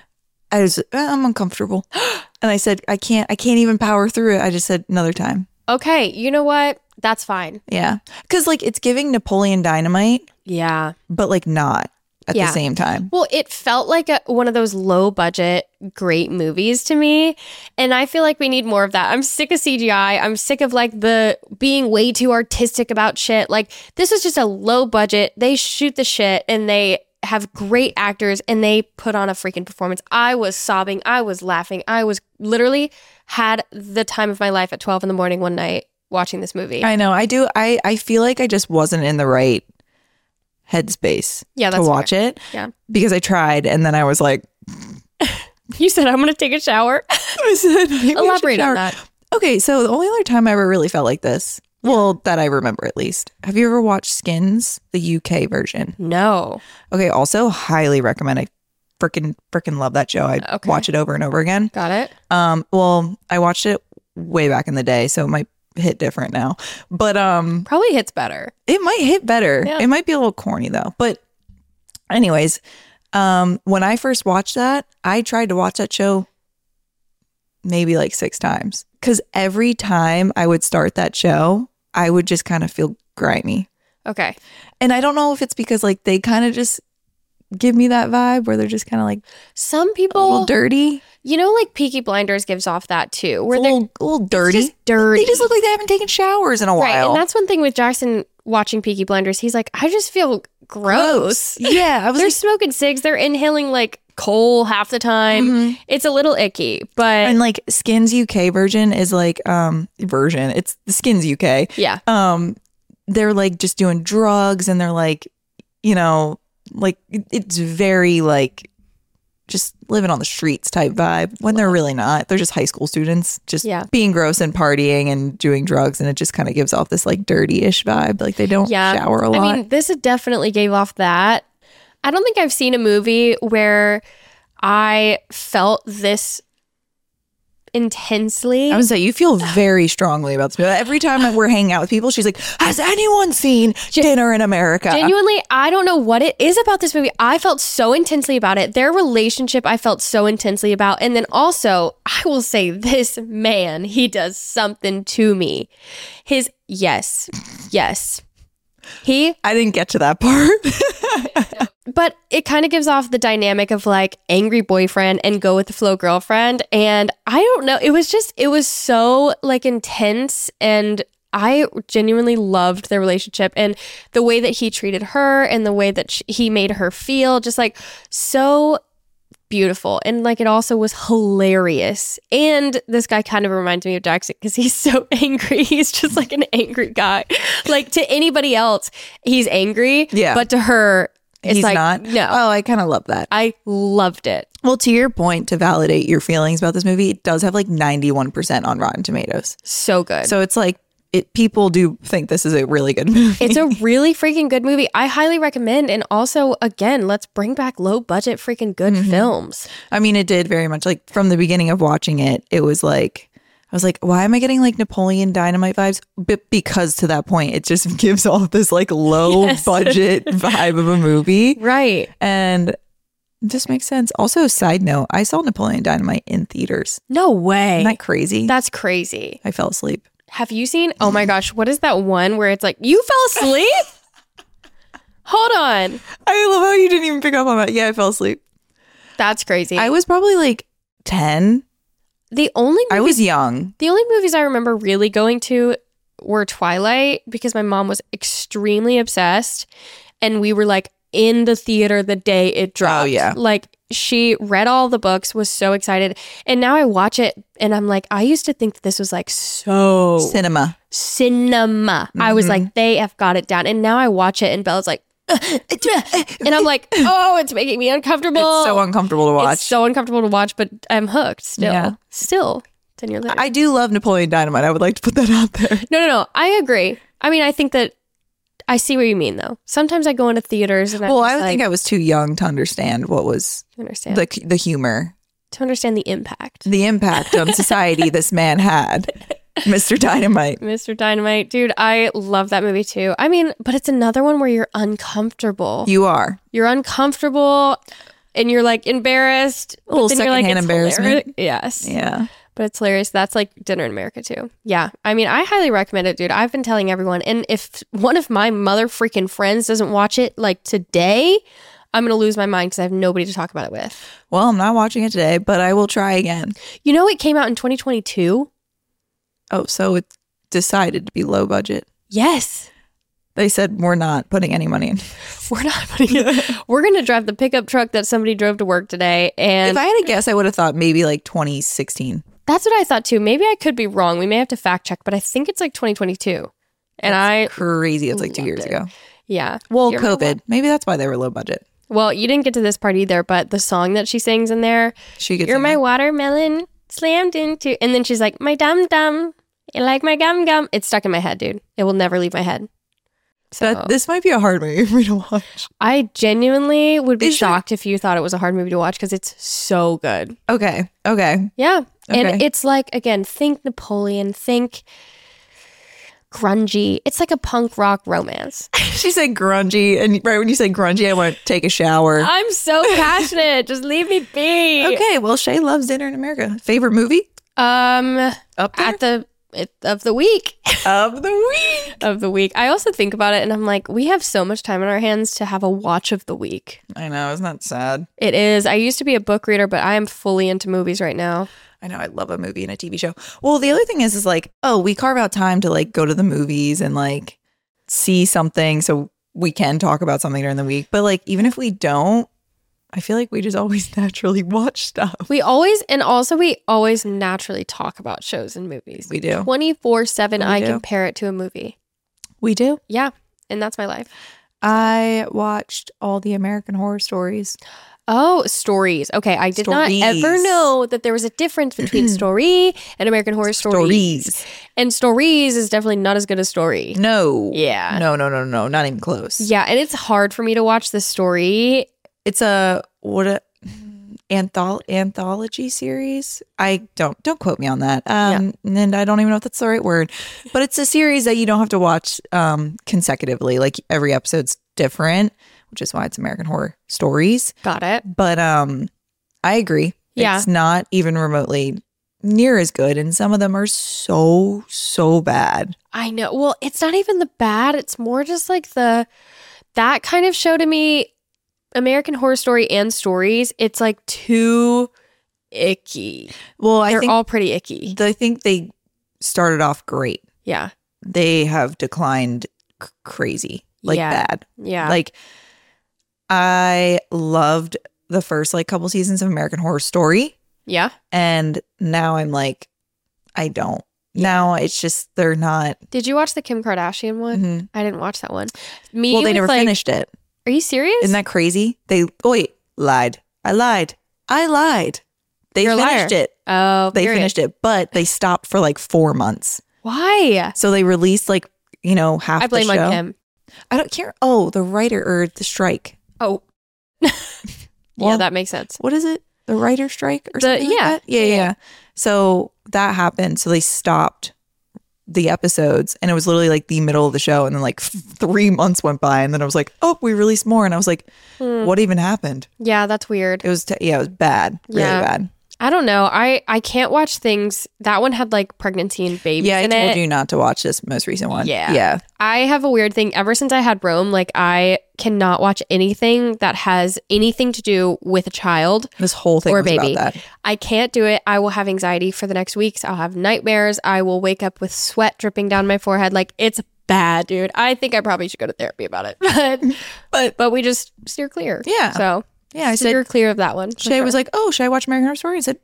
I'm uncomfortable. And I said, I can't even power through it. I just said another time. Okay. You know what? That's fine. Yeah. Because like it's giving Napoleon Dynamite, Yeah. but like not at the same time. Well, it felt like one of those low budget, great movies to me. And I feel like we need more of that. I'm sick of CGI. I'm sick of like the being way too artistic about shit. Like this is just a low budget. They shoot the shit and they have great actors and they put on a freaking performance. I was sobbing. I was laughing. I was literally had the time of my life at 12 in the morning one night watching this movie. I know. I do. I feel like I just wasn't in the right headspace to watch it. Yeah. Because I tried and then I was like, You said I'm going to take a shower. I said, maybe I should Elaborate on shower. that. Okay, so the only other time I ever really felt like this, well, that I remember at least. Have you ever watched Skins, the UK version? No. Okay, also highly recommend. I freaking love that show. I watch it over and over again. Got it. Well, I watched it way back in the day, so it might hit different now. But Probably hits better. it might hit better. Yeah. It might be a little corny though. But anyways, when I first watched that, I tried to watch that show maybe like 6 times. Because every time I would start that show, I would just kind of feel grimy. Okay. And I don't know if it's because like they kind of just give me that vibe where they're just kind of like some people a little dirty. You know, like Peaky Blinders gives off that too, where they're a little dirty. Just dirty. They just look like they haven't taken showers in a while. Right, and that's one thing with Jackson watching Peaky Blinders. He's like, I just feel gross. Yeah, they're smoking cigs. They're inhaling like coal half the time. Mm-hmm. It's a little icky, but and like Skins UK version is like it's the Skins UK. Yeah. They're like just doing drugs, and they're like, you know, like it's very like just living on the streets type vibe when they're really not. They're just high school students just being gross and partying and doing drugs, and it just kind of gives off this like dirty-ish vibe. Like they don't shower a lot. I mean, this definitely gave off that. I don't think I've seen a movie where I felt this intensely. I would say you feel very strongly about this movie. Every time we're hanging out with people, she's like, has anyone seen Dinner in America? Genuinely, I don't know what it is about this movie. I felt so intensely about it. Their relationship, I felt so intensely about. And then also, I will say this man, he does something to me. Yes. I didn't get to that part. But it kind of gives off the dynamic of like angry boyfriend and go with the flow girlfriend. And I don't know. It was so like intense, and I genuinely loved their relationship and the way that he treated her and the way that he made her feel, just like so beautiful. And like it also was hilarious. And this guy kind of reminds me of Jackson because he's so angry. He's just like an angry guy. Like to anybody else, he's angry. Yeah. But to her, it's he's like, not. No. Oh, I kind of love that. I loved it. Well, to your point, to validate your feelings about this movie, it does have like 91% on Rotten Tomatoes. So good. So it's like people do think this is a really good movie. It's a really freaking good movie. I highly recommend. And also, again, let's bring back low budget freaking good films. I mean, it did very much like from the beginning of watching it, it was like, I was like, why am I getting like Napoleon Dynamite vibes? But because to that point, it just gives all this like low budget vibe of a movie. Right. And it just makes sense. Also, side note, I saw Napoleon Dynamite in theaters. No way. Isn't that crazy? That's crazy. I fell asleep. Have you seen? Oh my gosh. What is that one where it's like, you fell asleep? Hold on. I love how you didn't even pick up on that. Yeah, I fell asleep. That's crazy. I was probably like 10. I was young. The only movies I remember really going to were Twilight because my mom was extremely obsessed, and we were like in the theater the day it dropped. Oh yeah. Like she read all the books, was so excited. And now I watch it and I'm like, I used to think that this was like so cinema. Mm-hmm. I was like, they have got it down. And now I watch it and Bella's like, and I'm like, oh, it's making me uncomfortable. It's so uncomfortable to watch. But I'm hooked still. Yeah. Still 10 years later. I do love Napoleon Dynamite. I would like to put that out there. No. I agree. I mean, I think that I see what you mean, though. Sometimes I go into theaters and I think I was too young to understand what was the humor. To understand the impact. The impact on society this man had. Mr. Dynamite. Mr. Dynamite. Dude, I love that movie too. I mean, but it's another one where you're uncomfortable. You are. You're uncomfortable and you're like embarrassed. A little secondhand embarrassment. Hilarious. Yes. Yeah. But it's hilarious. That's like Dinner in America too. Yeah. I mean, I highly recommend it, dude. I've been telling everyone. And if one of my mother freaking friends doesn't watch it like today, I'm going to lose my mind because I have nobody to talk about it with. Well, I'm not watching it today, but I will try again. You know, it came out in 2022. Oh, so it decided to be low budget. Yes. They said, we're not putting any money in. We're not putting it. We're going to drive the pickup truck that somebody drove to work today. And if I had to guess, I would have thought maybe like 2016. That's what I thought too. Maybe I could be wrong. We may have to fact check, but I think it's like 2022. And that's crazy. It's like 2 years ago. Yeah. Well, COVID. Maybe that's why they were low budget. Well, you didn't get to this part either, but the song that she sings in there, you're my watermelon slammed into, and then she's like, my dum-dum. You like my gum? It's stuck in my head, dude. It will never leave my head. So this might be a hard movie for me to watch. I genuinely would be shocked if you thought it was a hard movie to watch because it's so good. Okay. Yeah. Okay. And it's like, again, think Napoleon, think grungy. It's like a punk rock romance. She said grungy, and right when you said grungy, I want to take a shower. I'm so passionate. Just leave me be. Okay, well, Shay loves Dinner in America. Favorite movie? Up there? At the of the week. Of the week. Of the week. I also think about it and I'm like, we have so much time on our hands to have a watch of the week. I know, isn't that sad? It is. I used to be a book reader, but I am fully into movies right now. I know, I love a movie and a TV show. Well, the other thing is like, oh, we carve out time to like go to the movies and like see something so we can talk about something during the week. But like, even if we don't, I feel like we just always naturally watch stuff. We always naturally talk about shows and movies. We do. 24/7, I do. compare it to a movie. We do. Yeah, and that's my life. I watched all the American Horror Stories. Oh, stories. Okay, I did not ever know that there was a difference between story and American Horror Stories. And stories is definitely not as good as story. No. Yeah. No, not even close. Yeah, and it's hard for me to watch the story. It's anthology series. I don't quote me on that. And I don't even know if that's the right word, but it's a series that you don't have to watch consecutively. Like every episode's different, which is why it's American Horror Stories. Got it. But I agree. Yeah. It's not even remotely near as good, and some of them are so bad. I know. Well, it's not even the bad. It's more just like that kind of show to me. American Horror Story and Stories, it's like too icky. Well, They're all pretty icky. I think they started off great. Yeah. They have declined crazy, like bad. Yeah. Like I loved the first like couple seasons of American Horror Story. Yeah. And now I'm like, I don't. Yeah. Now it's just they're not. Did you watch the Kim Kardashian one? Mm-hmm. I didn't watch that one. They never finished it. Are you serious? Isn't that crazy? Lied. I lied. They You're a finished liar. it. Oh, they finished it, but they stopped for like 4 months. Why? So they released like, half I blame the show. on Kim. I don't care. Oh, the writer or the strike. Oh. Yeah, that makes sense. What is it? The writer strike or something like that? Yeah. So that happened. So they stopped the episodes, and it was literally like the middle of the show, and then like 3 months went by, and then I was like, oh, we released more, and I was like, what even happened? Yeah, that's weird. It was it was bad, really bad. I don't know. I can't watch things. That one had like pregnancy and babies in it. I told you not to watch this most recent one. Yeah. I have a weird thing. Ever since I had Rome, like I cannot watch anything that has anything to do with a child. This whole thing or a was baby. about that. I can't do it. I will have anxiety for the next weeks. I'll have nightmares. I will wake up with sweat dripping down my forehead. Like it's bad, dude. I think I probably should go to therapy about it. But we just steer clear. Yeah. So yeah, I steer clear of that one. Shay was like, oh, should I watch American Horror Story? I said,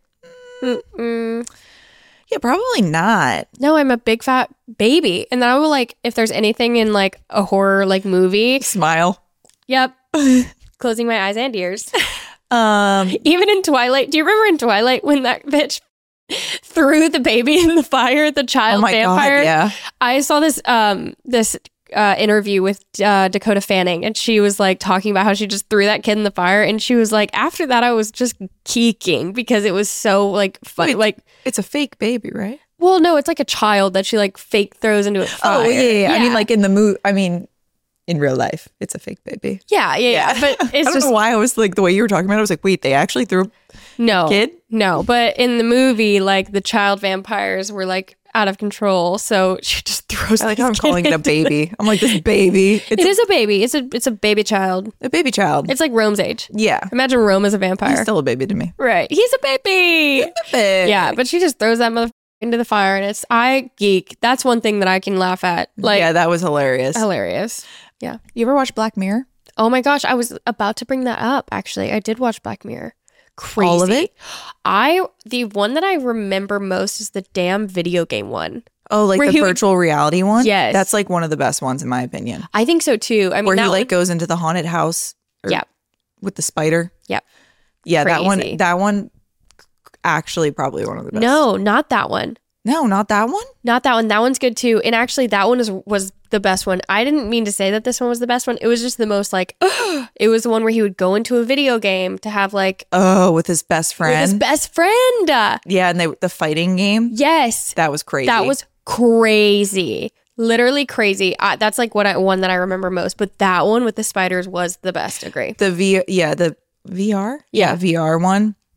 yeah, probably not. No, I'm a big fat baby. And then I will like, if there's anything in like a horror like movie. Smile. Yep. Closing my eyes and ears. Even in Twilight. Do you remember in Twilight when that bitch threw the baby in the fire, the child vampire? God, yeah. I saw this interview with Dakota Fanning, and she was like talking about how she just threw that kid in the fire, and she was like, after that I was just geeking because it was so like fun. Like it's a fake baby, right? Well, no, it's like a child that she like fake throws into a fire. Oh yeah. I mean, like in the movie. I mean, in real life, it's a fake baby. Yeah. But it's I don't know why I was like the way you were talking about it. I was like, wait, they actually threw a kid? No, but in the movie, like the child vampires were like out of control, so she just throws. I like how I'm calling it a baby. I'm like, this baby. It is a baby. It's a baby child. A baby child. It's like Rome's age. Yeah. Imagine Rome as a vampire. He's still a baby to me. Right. He's a baby. Yeah, but she just throws that motherfucker into the fire, and I geek. That's one thing that I can laugh at. Like, yeah, that was hilarious. Yeah. You ever watch Black Mirror? Oh my gosh, I was about to bring that up. Actually, I did watch Black Mirror. Crazy. All of it? The one that I remember most is the damn video game one. Oh, like the virtual reality one? Yes. That's like one of the best ones in my opinion. I think so too. I mean, where he like goes into the haunted house. With the spider. Yep. Yeah, crazy. That one actually probably one of the best. No, not that one. No, not that one? Not that one. That one's good too. And actually that one was the best one. I didn't mean to say that this one was the best one. It was just the most like, it was the one where he would go into a video game to have like. Oh, with his best friend. With his best friend. Yeah, and the fighting game. Yes. That was crazy. That was crazy. Literally crazy. That's like one that I remember most. But that one with the spiders was the best. Agree. The VR? Yeah, VR one.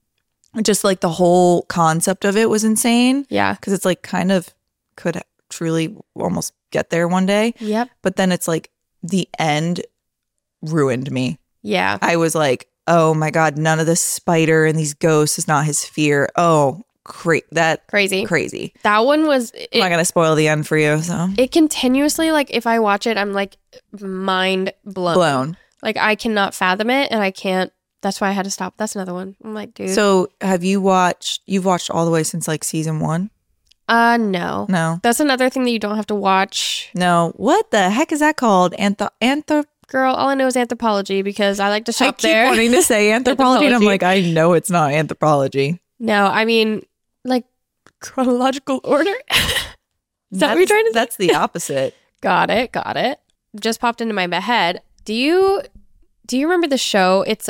just like the whole concept of it was insane. Yeah. Because it's like kind of could truly almost get there one day. Yep. But then it's like the end ruined me. Yeah. I was like, oh my God, none of this spider and these ghosts is not his fear. Oh, crazy. That one was. I'm not going to spoil the end for you. So it continuously, like, if I watch it, I'm like mind blown. Like, I cannot fathom it, and I can't. That's why I had to stop. That's another one. I'm like, dude. So you've watched all the way since like season 1? No. No. That's another thing that you don't have to watch. No. What the heck is that called? Girl, all I know is Anthropology because I like to shop there. I keep wanting to say Anthropology, and I'm like, I know it's not Anthropology. No, I mean, like, chronological order. Is that what you're trying to say? That's the opposite. Got it. Just popped into my head. Do you remember the show? It's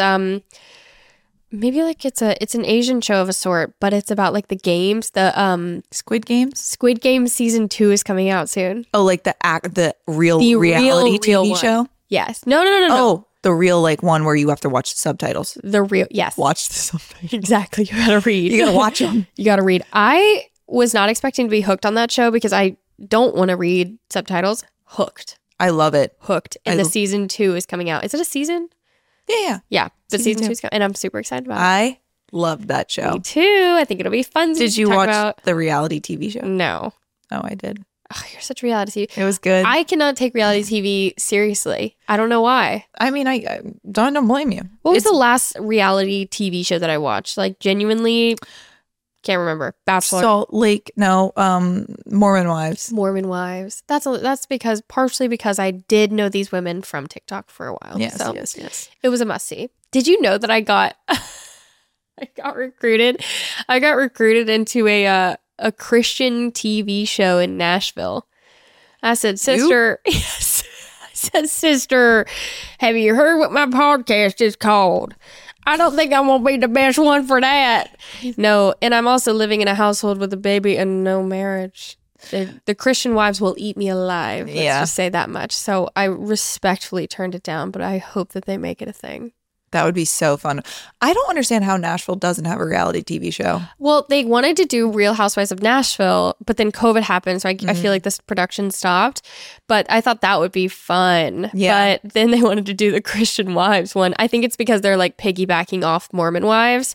maybe like it's an Asian show of a sort, but it's about like the games. The Squid Games. Squid Game season 2 is coming out soon. Oh, like the real reality TV show. Yes. No. Oh, the real like one where you have to watch the subtitles. Yes. Watch the subtitles. Exactly. You gotta read. You gotta watch them. You gotta read. I was not expecting to be hooked on that show because I don't want to read subtitles. Hooked. I love it. Hooked. And the season 2 is coming out. Is it a season? Yeah. Yeah. The season 2 is coming, and I'm super excited about it. I loved that show. Me too. I think it'll be fun. Did you watch the reality TV show? No. Oh, I did. Oh, you're such reality TV. It was good. I cannot take reality TV seriously. I don't know why. I mean, I don't blame you. What was the last reality TV show that I watched? Like, genuinely, can't remember. Bachelor. Salt Lake. No. Mormon Wives. Mormon Wives. That's partially because I did know these women from TikTok for a while. Yes, so yes. It was a must see. Did you know that I got recruited? I got recruited into a Christian TV show in Nashville. I said, sister, yes. I said, sister, have you heard what my podcast is called? I don't think I'm going to be the best one for that. No, and I'm also living in a household with a baby and no marriage. The Christian wives will eat me alive. Let's just say that much. So I respectfully turned it down, but I hope that they make it a thing. That would be so fun. I don't understand how Nashville doesn't have a reality TV show. Well, they wanted to do Real Housewives of Nashville, but then COVID happened, so I feel like this production stopped. But I thought that would be fun. Yeah. But then they wanted to do the Christian Wives one. I think it's because they're like piggybacking off Mormon Wives.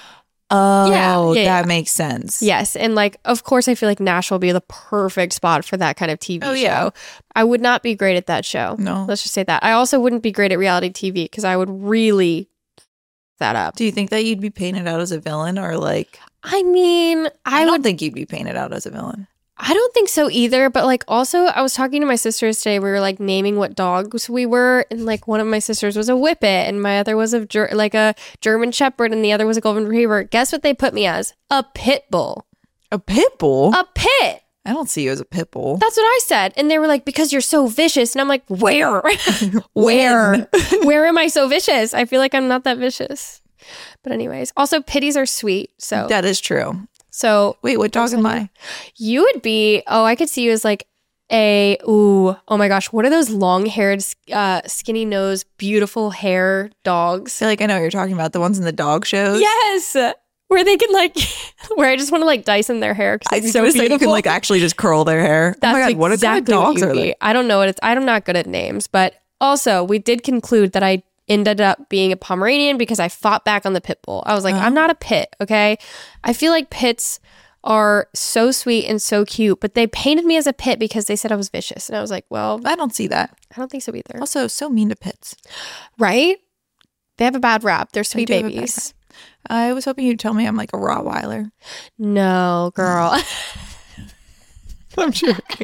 Oh, that makes sense. Yes. And like, of course, I feel like Nashville will be the perfect spot for that kind of TV show. I would not be great at that show. No. Let's just say that. I also wouldn't be great at reality TV because I would really that up. Do you think that you'd be painted out as a villain or like... I mean, I don't think you'd be painted out as a villain. I don't think so either. But like also, I was talking to my sisters today. We were like naming what dogs we were. And like one of my sisters was a Whippet and my other was a German Shepherd and the other was a Golden Retriever. Guess what they put me as? A Pit Bull. A Pit Bull? A pit. I don't see you as a pit bull. That's what I said. And they were like, because you're so vicious. And I'm like, where? Where am I so vicious? I feel like I'm not that vicious. But anyways, also pitties are sweet. So that is true. So wait, what dog am I? You would be, I could see you as like oh my gosh, what are those long-haired, skinny nose, beautiful hair dogs? I feel like I know what you're talking about. The ones in the dog shows? Yes. Where they can like, where I just want to like Dyson their hair. I was so beautiful. You can like actually just curl their hair. That's oh my God, what exactly kind of dogs are they? I don't know I'm not good at names, but also we did conclude that I ended up being a Pomeranian because I fought back on the pit bull. I was like, I'm not a pit, okay? I feel like pits are so sweet and so cute, but they painted me as a pit because they said I was vicious. And I was like, well, I don't see that. I don't think so either. Also, so mean to pits. Right? They have a bad rap. They're sweet babies. I was hoping you'd tell me I'm like a Rottweiler. No, girl. I'm joking.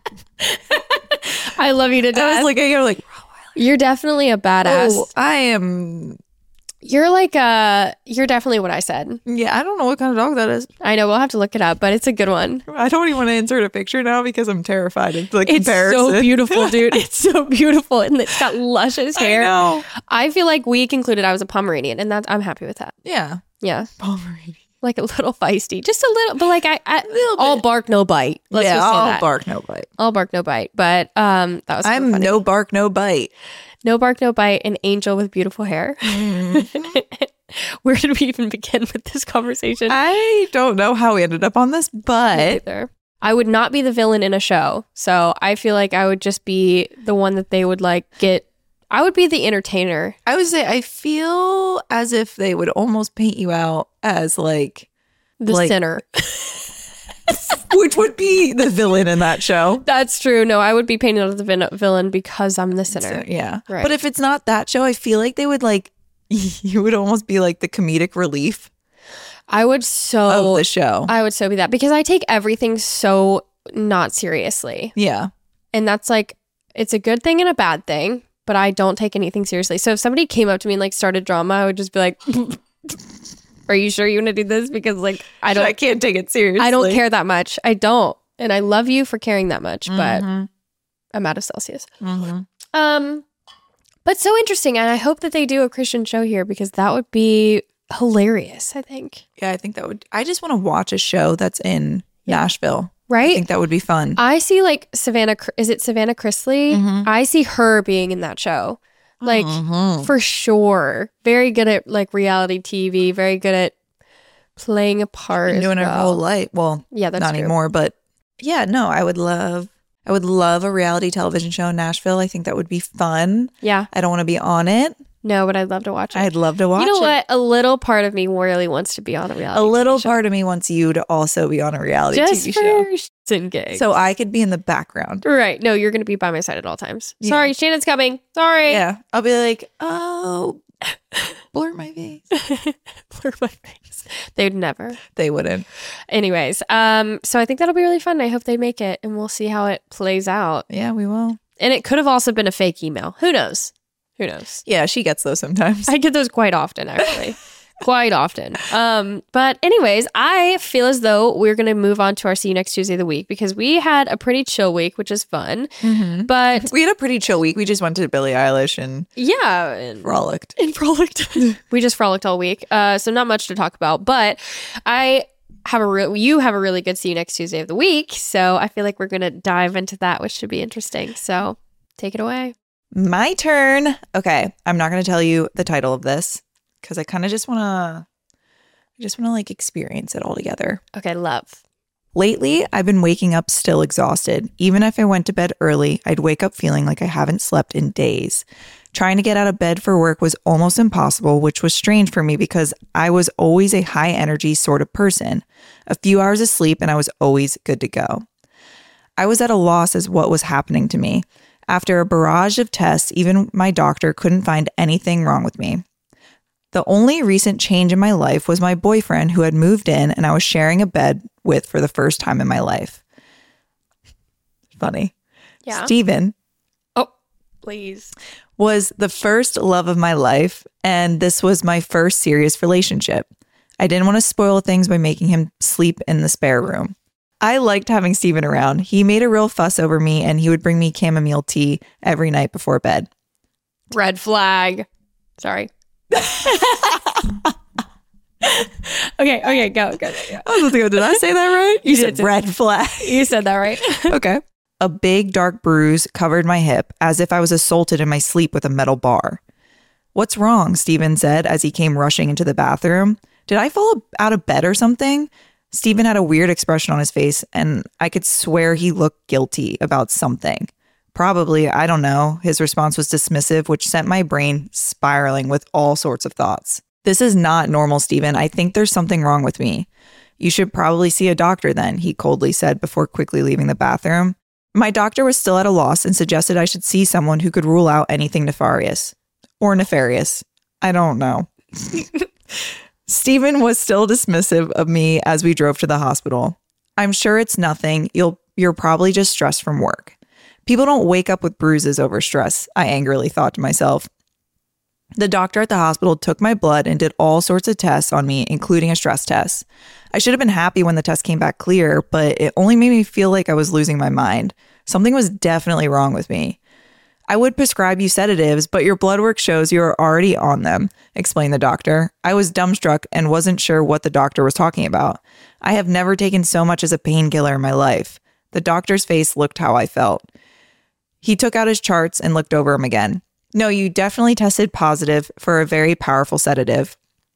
I love you to death. I was like, you're like, you're definitely a badass. Oh, I am. You're definitely what I said. Yeah, I don't know what kind of dog that is. I know, we'll have to look it up, but it's a good one. I don't even want to insert a picture now because I'm terrified of the comparison. It's so beautiful, dude. It's so beautiful. And it's got luscious hair. I know. I feel like we concluded I was a Pomeranian, and I'm happy with that. Yeah. Yeah. Pomeranian. Like a little feisty. Just a little, but like all bark, no bite. Let's just say all that. Bark, no bite. All bark, no bite. But that was I'm no bark, no bite. No bark, no bite, an angel with beautiful hair. Where did we even begin with this conversation? I don't know how we ended up on this, but I would not be the villain in a show. So I feel like I would just be the one that they would like get. I would be the entertainer. I would say I feel as if they would almost paint you out as like the sinner. Which would be the villain in that show. That's true. No, I would be painted as the villain because I'm the sinner. So, yeah. Right. But if it's not that show, I feel like they would like, you would almost be like the comedic relief of the show. I would so be that because I take everything so not seriously. Yeah. And that's like, it's a good thing and a bad thing, but I don't take anything seriously. So if somebody came up to me and like started drama, I would just be like, are you sure you want to do this? Because like I can't take it seriously. I don't care that much. I don't. And I love you for caring that much, but I'm out of Celsius. But so interesting. And I hope that they do a Christian show here because that would be hilarious, I think. Yeah, I think that would. I just want to watch a show that's in Nashville. Right? I think that would be fun. I see like Savannah. Is it Savannah Chrisley? I see her being in that show. Like for sure. Very good at like reality TV. Very good at playing a part. Been doing it her whole life. Well, yeah, that's not true. anymore. But yeah, no, I would love a reality television show in Nashville. I think that would be fun. Yeah. I don't want to be on it. No, but I'd love to watch it. I'd love to watch it. You know what? A little part of me really wants to be on a reality A little TV show. part of me wants you to also be on a reality Just TV for show. shits and gigs. So I could be in the background. Right. No, you're going to be by my side at all times. Yeah. Sorry, Shannon's coming. Sorry. Yeah. I'll be like, oh, blur my face. Blur my face. They'd never. They wouldn't. Anyways, so I think that'll be really fun. I hope they make it and we'll see how it plays out. Yeah, we will. And it could have also been a fake email. Who knows? Who knows? Yeah, she gets those sometimes. I get those quite often, actually. Quite often. But anyways, I feel as though we're going to move on to our See You Next Tuesday of the week because we had a pretty chill week, which is fun. But we had a pretty chill week. We just went to Billie Eilish and frolicked. We just frolicked all week. So not much to talk about. But you have a really good See You Next Tuesday of the week. So I feel like we're going to dive into that, which should be interesting. So take it away. My turn. Okay, I'm not going to tell you the title of this because I kind of just want to like experience it all together. Okay, love. Lately, I've been waking up still exhausted. Even if I went to bed early, I'd wake up feeling like I haven't slept in days. Trying to get out of bed for work was almost impossible, which was strange for me because I was always a high energy sort of person. A few hours of sleep and I was always good to go. I was at a loss as what was happening to me. After a barrage of tests, even my doctor couldn't find anything wrong with me. The only recent change in my life was my boyfriend who had moved in and I was sharing a bed with for the first time in my life. Funny. Yeah. Steven. Oh, please. Was the first love of my life, and this was my first serious relationship. I didn't want to spoil things by making him sleep in the spare room. I liked having Steven around. He made a real fuss over me, and he would bring me chamomile tea every night before bed. Red flag. Sorry. Okay, go. I was about to go, did I say that right? You said red flag. You said that right. Okay. A big dark bruise covered my hip as if I was assaulted in my sleep with a metal bar. What's wrong? Steven said as he came rushing into the bathroom. Did I fall out of bed or something? Steven had a weird expression on his face, and I could swear he looked guilty about something. Probably, I don't know. His response was dismissive, which sent my brain spiraling with all sorts of thoughts. This is not normal, Steven. I think there's something wrong with me. You should probably see a doctor then, he coldly said before quickly leaving the bathroom. My doctor was still at a loss and suggested I should see someone who could rule out anything nefarious. Or nefarious. I don't know. Steven was still dismissive of me as we drove to the hospital. I'm sure it's nothing. You're probably just stressed from work. People don't wake up with bruises over stress, I angrily thought to myself. The doctor at the hospital took my blood and did all sorts of tests on me, including a stress test. I should have been happy when the test came back clear, but it only made me feel like I was losing my mind. Something was definitely wrong with me. I would prescribe you sedatives, but your blood work shows you are already on them, explained the doctor. I was dumbstruck and wasn't sure what the doctor was talking about. I have never taken so much as a painkiller in my life. The doctor's face looked how I felt. He took out his charts and looked over them again. No, you definitely tested positive for a very powerful sedative.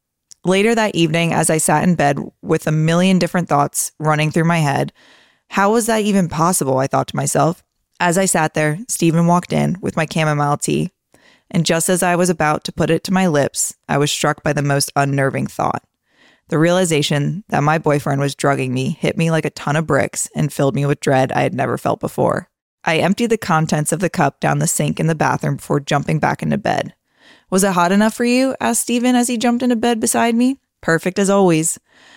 Later that evening, as I sat in bed with a million different thoughts running through my head, how was that even possible? I thought to myself. As I sat there, Stephen walked in with my chamomile tea. And just as I was about to put it to my lips, I was struck by the most unnerving thought. The realization that my boyfriend was drugging me hit me like a ton of bricks and filled me with dread I had never felt before. I emptied the contents of the cup down the sink in the bathroom before jumping back into bed. Was it hot enough for you? Asked Stephen as he jumped into bed beside me. Perfect as always.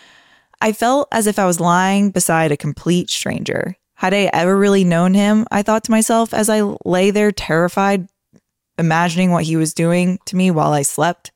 I felt as if I was lying beside a complete stranger. Had I ever really known him? I thought to myself as I lay there terrified, imagining what he was doing to me while I slept.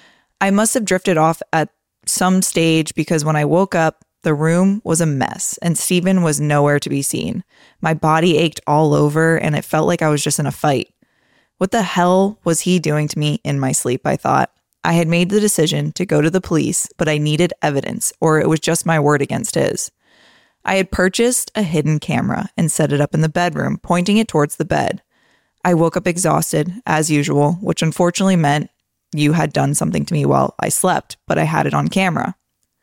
I must have drifted off at some stage because when I woke up, the room was a mess and Stephen was nowhere to be seen. My body ached all over and it felt like I was just in a fight. What the hell was he doing to me in my sleep, I thought. I had made the decision to go to the police, but I needed evidence, or it was just my word against his. I had purchased a hidden camera and set it up in the bedroom, pointing it towards the bed. I woke up exhausted, as usual, which unfortunately meant you had done something to me while I slept, but I had it on camera.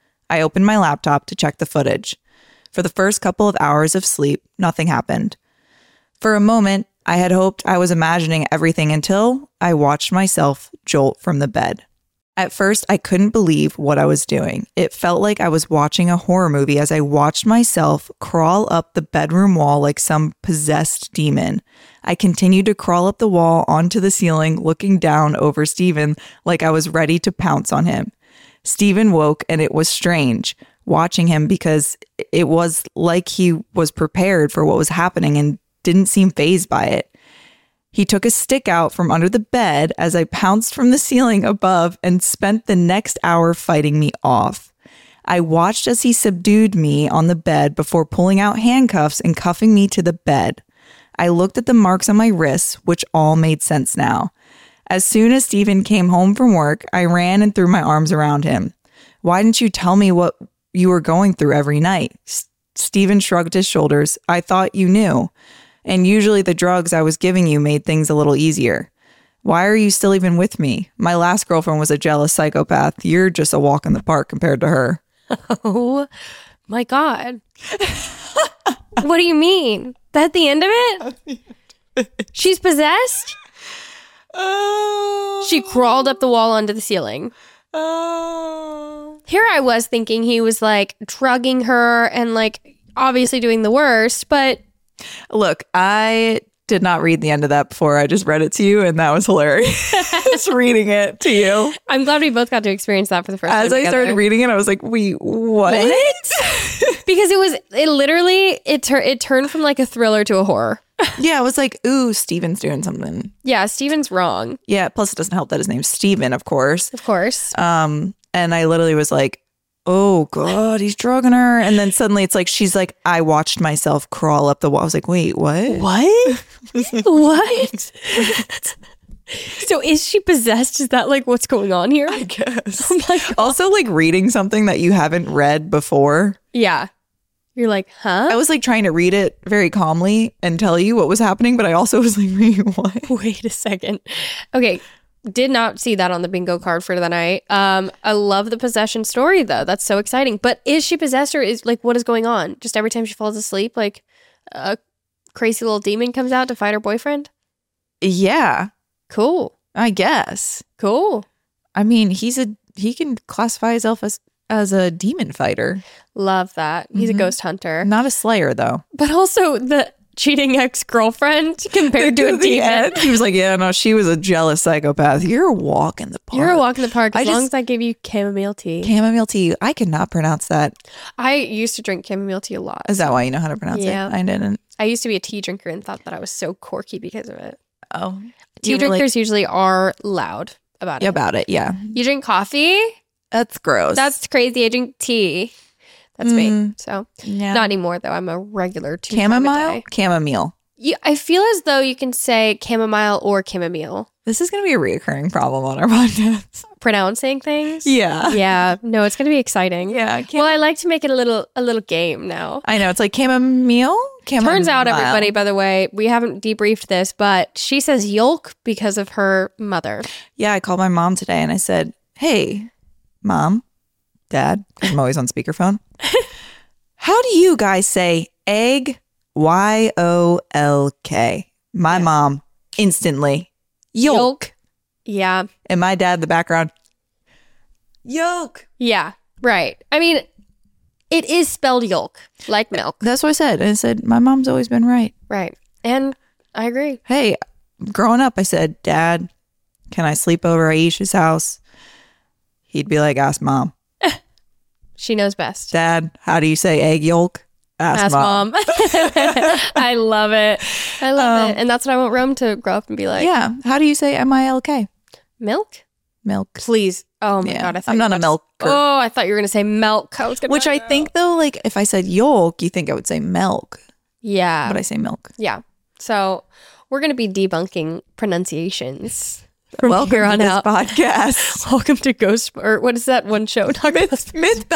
I opened my laptop to check the footage. For the first couple of hours of sleep, nothing happened. For a moment, I had hoped I was imagining everything until I watched myself jolt from the bed. At first, I couldn't believe what I was doing. It felt like I was watching a horror movie as I watched myself crawl up the bedroom wall like some possessed demon. I continued to crawl up the wall onto the ceiling, looking down over Stephen like I was ready to pounce on him. Stephen woke, and it was strange watching him because it was like he was prepared for what was happening and didn't seem fazed by it. He took a stick out from under the bed as I pounced from the ceiling above and spent the next hour fighting me off. I watched as he subdued me on the bed before pulling out handcuffs and cuffing me to the bed. I looked at the marks on my wrists, which all made sense now. As soon as Stephen came home from work, I ran and threw my arms around him. Why didn't you tell me what you were going through every night? Stephen shrugged his shoulders. I thought you knew. And usually the drugs I was giving you made things a little easier. Why are you still even with me? My last girlfriend was a jealous psychopath. You're just a walk in the park compared to her. Oh my God. What do you mean? That the end of it? She's possessed? She crawled up the wall onto the ceiling. Here I was thinking he was like drugging her and like obviously doing the worst, but look, I did not read the end of that before. I just read it to you, and that was hilarious. Just reading it to you. I'm glad we both got to experience that for the first time. As I started reading it, I was like, wait, what? Because it turned from like a thriller to a horror. Yeah, it was like, ooh, Steven's doing something. Yeah, Steven's wrong. Yeah, plus it doesn't help that his name's Steven, of course. Of course. And I literally was like, oh God, he's drugging her. And then suddenly it's like, she's like, I watched myself crawl up the wall. I was like, wait, what? What? What? So is she possessed? Is that like what's going on here? I guess. Oh my God. Also like reading something that you haven't read before. Yeah. You're like, huh? I was like trying to read it very calmly and tell you what was happening, but I also was like, wait, what? Wait a second. Okay. Did not see that on the bingo card for the night. I love the possession story though. That's so exciting. But is she possessed or is like what is going on? Just every time she falls asleep, like a crazy little demon comes out to fight her boyfriend? Yeah. Cool. I guess. Cool. I mean, he can classify himself as a demon fighter. Love that. He's a ghost hunter. Not a slayer though. But also the cheating ex-girlfriend compared to a demon. He was like, yeah, no, she was a jealous psychopath. You're a walk in the park. You're a walk in the park as long as I gave you chamomile tea. Chamomile tea. I could not pronounce that. I used to drink chamomile tea a lot. Is that why you know how to pronounce it? I didn't. I used to be a tea drinker and thought that I was so quirky because of it. Oh. Tea drinkers usually are loud about it. About it, yeah. You drink coffee? That's gross. That's crazy. I drink tea. That's me. So yeah. Not anymore though. I'm a regular chamomile. Chamomile. I feel as though you can say chamomile or chamomile. This is going to be a reoccurring problem on our podcast. Pronouncing things. Yeah. Yeah. No, it's going to be exciting. Yeah. Well, I like to make it a little game now. I know. It's like chamomile. Turns out, everybody, by the way, we haven't debriefed this, but she says yolk because of her mother. Yeah. I called my mom today and I said, hey, Mom, Dad, 'cause I'm always on speakerphone. How do you guys say egg? YOLK. My mom instantly yolk. Yeah. And my dad in the background, yolk. Yeah. Right. I mean, it is spelled yolk, like milk. That's what I said. And I said, my mom's always been right. Right. And I agree. Hey, growing up, I said, Dad, can I sleep over at Aisha's house? He'd be like, ask Mom. She knows best. Dad, how do you say egg yolk? Ask Mom. I love it. I love it. And that's what I want Rome to grow up and be like. Yeah. How do you say MILK? Milk? Milk. Please. Oh my God. I'm not a milker. Oh, I thought you were going to say milk. Which I think though, like if I said yolk, you think I would say milk. Yeah. But I say milk. Yeah. So we're going to be debunking pronunciations from Welcome here to on this out. podcast. Welcome to Ghost, or what is that one show? Mythbusters.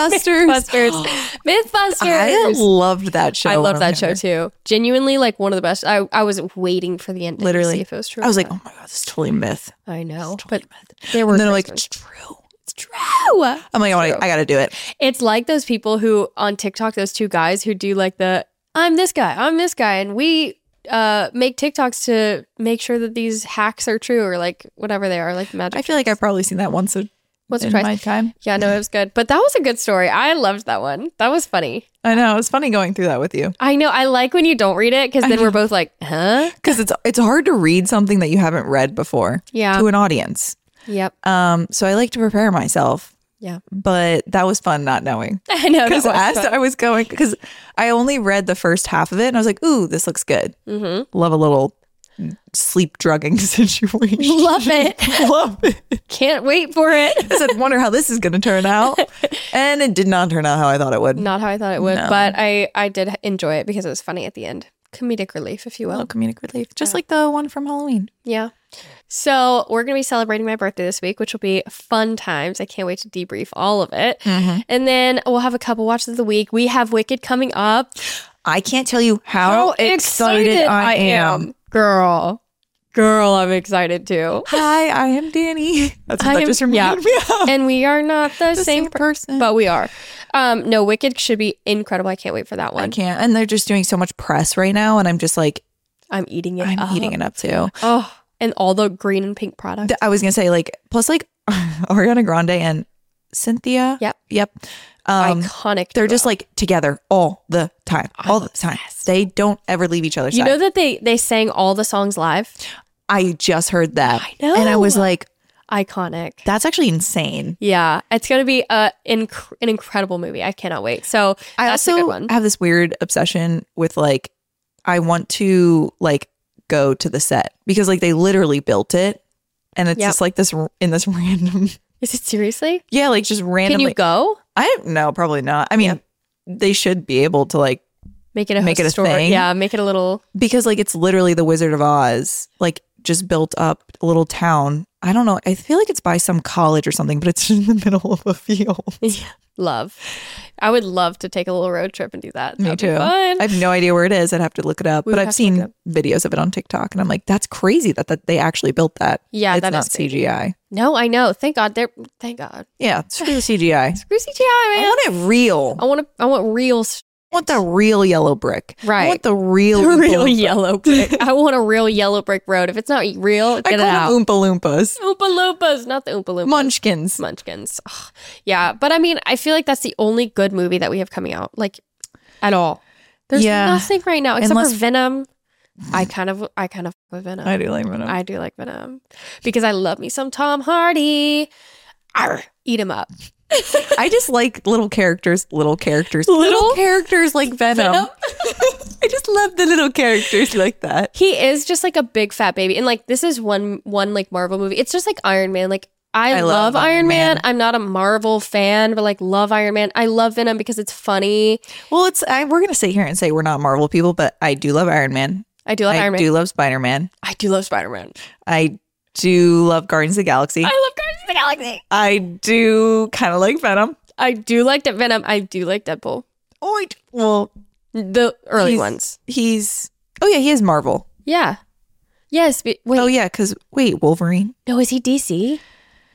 Mythbusters. I loved that show. I love that show too. Genuinely, like one of the best. I was waiting for the end. Literally. To see if it was true. I was like, oh my God, this is totally myth. I know, Totally but myth. there were. And they're like, Christmas. it's true. It's true. I'm like, I got to do it. It's like those people who on TikTok, those two guys who do like I'm this guy, and we make TikToks to make sure that these hacks are true or like whatever they are, like magic. I feel like I've probably seen that once in my time. Yeah, no, it was good. But that was a good story. I loved that one. That was funny. I know. It's funny going through that with you. I know. I like when you don't read it because then we're both like, huh? Because it's hard to read something that you haven't read before Yeah. to an audience. Yep. So I like to prepare myself. Yeah. But that was fun not knowing. I know. Because as I was going, because I only read the first half of it and I was like, ooh, this looks good. Mm-hmm. Love a little sleep drugging situation. Love it. Love it. Can't wait for it. I said, wonder how this is going to turn out. And it did not turn out how I thought it would. Not how I thought it would, No. but I did enjoy it because it was funny at the end. Comedic relief, if you will. Oh, comedic relief. Just like the one from Halloween. Yeah. So we're going to be celebrating my birthday this week, which will be fun times. I can't wait to debrief all of it. Mm-hmm. And then we'll have a couple watches of the week. We have Wicked coming up. I can't tell you how excited I am. Girl, I'm excited too. Hi, I am Danny. That's what that just reminded me of. And we are not the same person. but we are. No, Wicked should be incredible. I can't wait for that one. I can't. And they're just doing so much press right now. And I'm just like, I'm eating it I'm up. eating it up too. Oh, and all the green and pink products. I was going to say like, plus like Ariana Grande and Cynthia. Yep. Iconic. They're duo. just like together all the time. All the time. They don't ever leave each other's You side. know that they sang all the songs live? I just heard that. I know. And I was like, Iconic. that's actually insane. Yeah, it's going to be an incredible movie. I cannot wait. So I that's a also good one. have this weird obsession with like, I want to like go to the set because like they literally built it and it's Yep. just like this in this random. Is it seriously? Yeah, like just Can randomly. you go? I don't know, probably not. I mean, they should be able to like Make it a story. thing. Yeah, make it a little. because like it's literally the Wizard of Oz, like just built up a little town. I don't know. I feel like it's by some college or something, but it's in the middle of a field. Love. I would love to take a little road trip and do that. Me That'd be too. fun. I have no idea where it is. I'd have to look it up. We would But I've have to look seen it up. videos of it on TikTok, and I'm like, that's crazy that they actually built that. Yeah, it's that not is crazy. CGI. No, I know. Thank God. Thank God. Yeah, screw the CGI. Screw CGI, I man. want it real. I want real. I want the real yellow brick. Right. I want the real Real Oompa- yellow brick. I want a real yellow brick road. If it's not real, I get it call out. them Oompa Loompas. Oompa Loompas, not the Oompa Loompas. Munchkins. Munchkins. Ugh. Yeah, but I mean, I feel like that's the only good movie that we have coming out, like at all. There's Yeah. nothing right now except Unless- for Venom. I kind of with Venom. I do like Venom. I do like Venom because I love me some Tom Hardy. Arr, eat him up. I just like little characters like Venom. Venom? I just love the little characters like that. He is just like a big fat baby, and like this is one like Marvel movie. It's just like Iron Man. Like I love Iron Man. I'm not a Marvel fan, but like love Iron Man. I love Venom because it's funny. Well, we're gonna sit here and say we're not Marvel people, but I do love Iron Man. I do love Iron I Man. do love Spider-Man. I do love Spider-Man. I do love Guardians of the Galaxy. I love Guardians of the Galaxy. I do kind of like Venom. I do like that Venom. I do like Deadpool. Well, The early He's- ones. he is Marvel. Yeah. Yes. But wait. Oh yeah, because Wolverine. No, is he DC?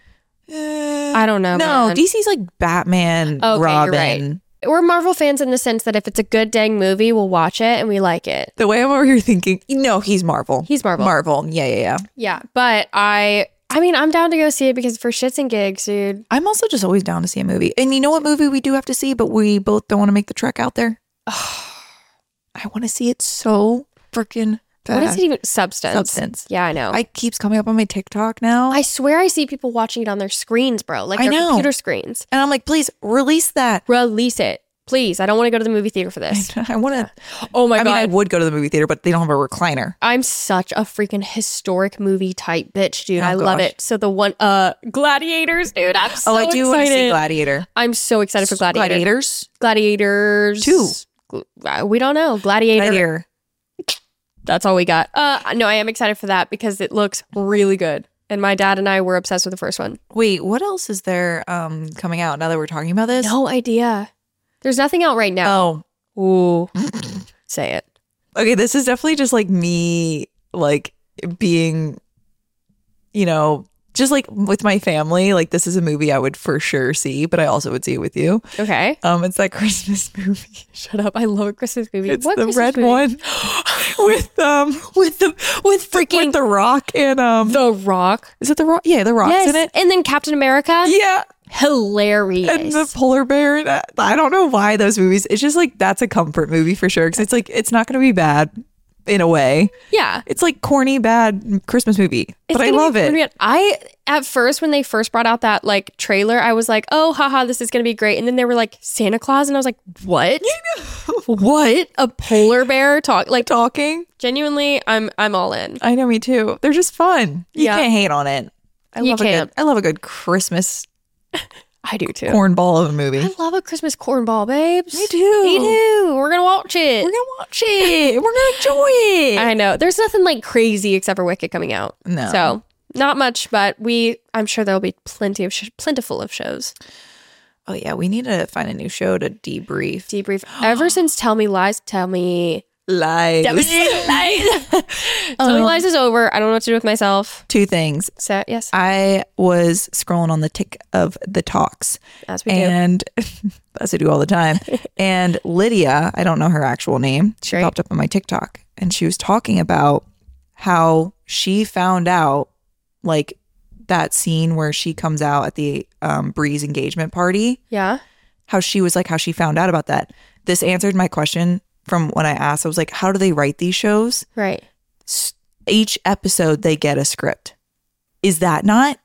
I don't know. No, man. DC's like Batman, Okay, Robin. you're right. We're Marvel fans in the sense that if it's a good dang movie, we'll watch it and we like it. The way I'm over here thinking, no, he's Marvel. He's Marvel. Marvel. Yeah. Yeah, but I mean, I'm down to go see it because for shits and gigs, dude. I'm also just always down to see a movie. And you know what movie we do have to see, but we both don't want to make the trek out there? I want to see it so freaking bad. What is it even? Substance. Substance. Yeah, I know. It keeps coming up on my TikTok now. I swear I see people watching it on their screens, bro. Like I their know. computer screens. And I'm like, please release that. Release it. Please. I don't want to go to the movie theater for this. I want to. Oh my I God. mean, I would go to the movie theater, but they don't have a recliner. I'm such a freaking historic movie type bitch, dude. I love gosh. it. So the one, Gladiators, dude. I'm so I do want to see excited. Gladiator. I'm so excited for Gladiators. Gladiators. Gladiators. 2. We don't know. Gladiator. Gladiator. That's all we got. No, I am excited for that because it looks really good. And my dad and I were obsessed with the first one. Wait, what else is there coming out now that we're talking about this? No idea. There's nothing out right now. Oh. Ooh. Say it. Okay, this is definitely just like me, like being, just like with my family. Like this is a movie I would for sure see, but I also would see it with you. Okay. It's that Christmas movie. Shut up. I love a Christmas movie. It's What the Christmas red movie? one with The Rock and The Rock. is it The Rock? Yeah, The Rock's Yes. in it. And then Captain America. Yeah. Hilarious. And the polar bear. And I don't know why those movies. It's just like that's a comfort movie for sure. Because it's like it's not going to be bad in a way. Yeah. It's like corny bad Christmas movie, but I love it. At first, when they first brought out that like trailer, I was like, oh, haha, this is going to be great. And then they were like Santa Claus. And I was like, what? What? A polar bear Talking. genuinely, I'm all in. I know, me too. They're just fun. You Yeah. can't hate on it. You can't. I love a good Christmas I do too. cornball of a movie. I love a Christmas cornball, babes. Me too. Me too. We're going to watch it. We're gonna watch it. We're gonna enjoy it. I know. There's nothing like crazy except for Wicked coming out. No. So not much, but I'm sure there'll be plentiful of shows. Oh yeah, we need to find a new show to debrief. Ever since Tell Me Lies, Tell Me Lies. Tell Me Lies is over. I don't know what to do with myself. 2 things. So yes, I was scrolling on the tick of the talks, as we do. and as I do all the time. And Lydia, I don't know her actual name, she Right. popped up on my TikTok, and she was talking about how she found out, like that scene where she comes out at the Bree's engagement party. Yeah. How she found out about that. This answered my question from when I asked. I was like, how do they write these shows? Right. Each episode they get a script. Is that not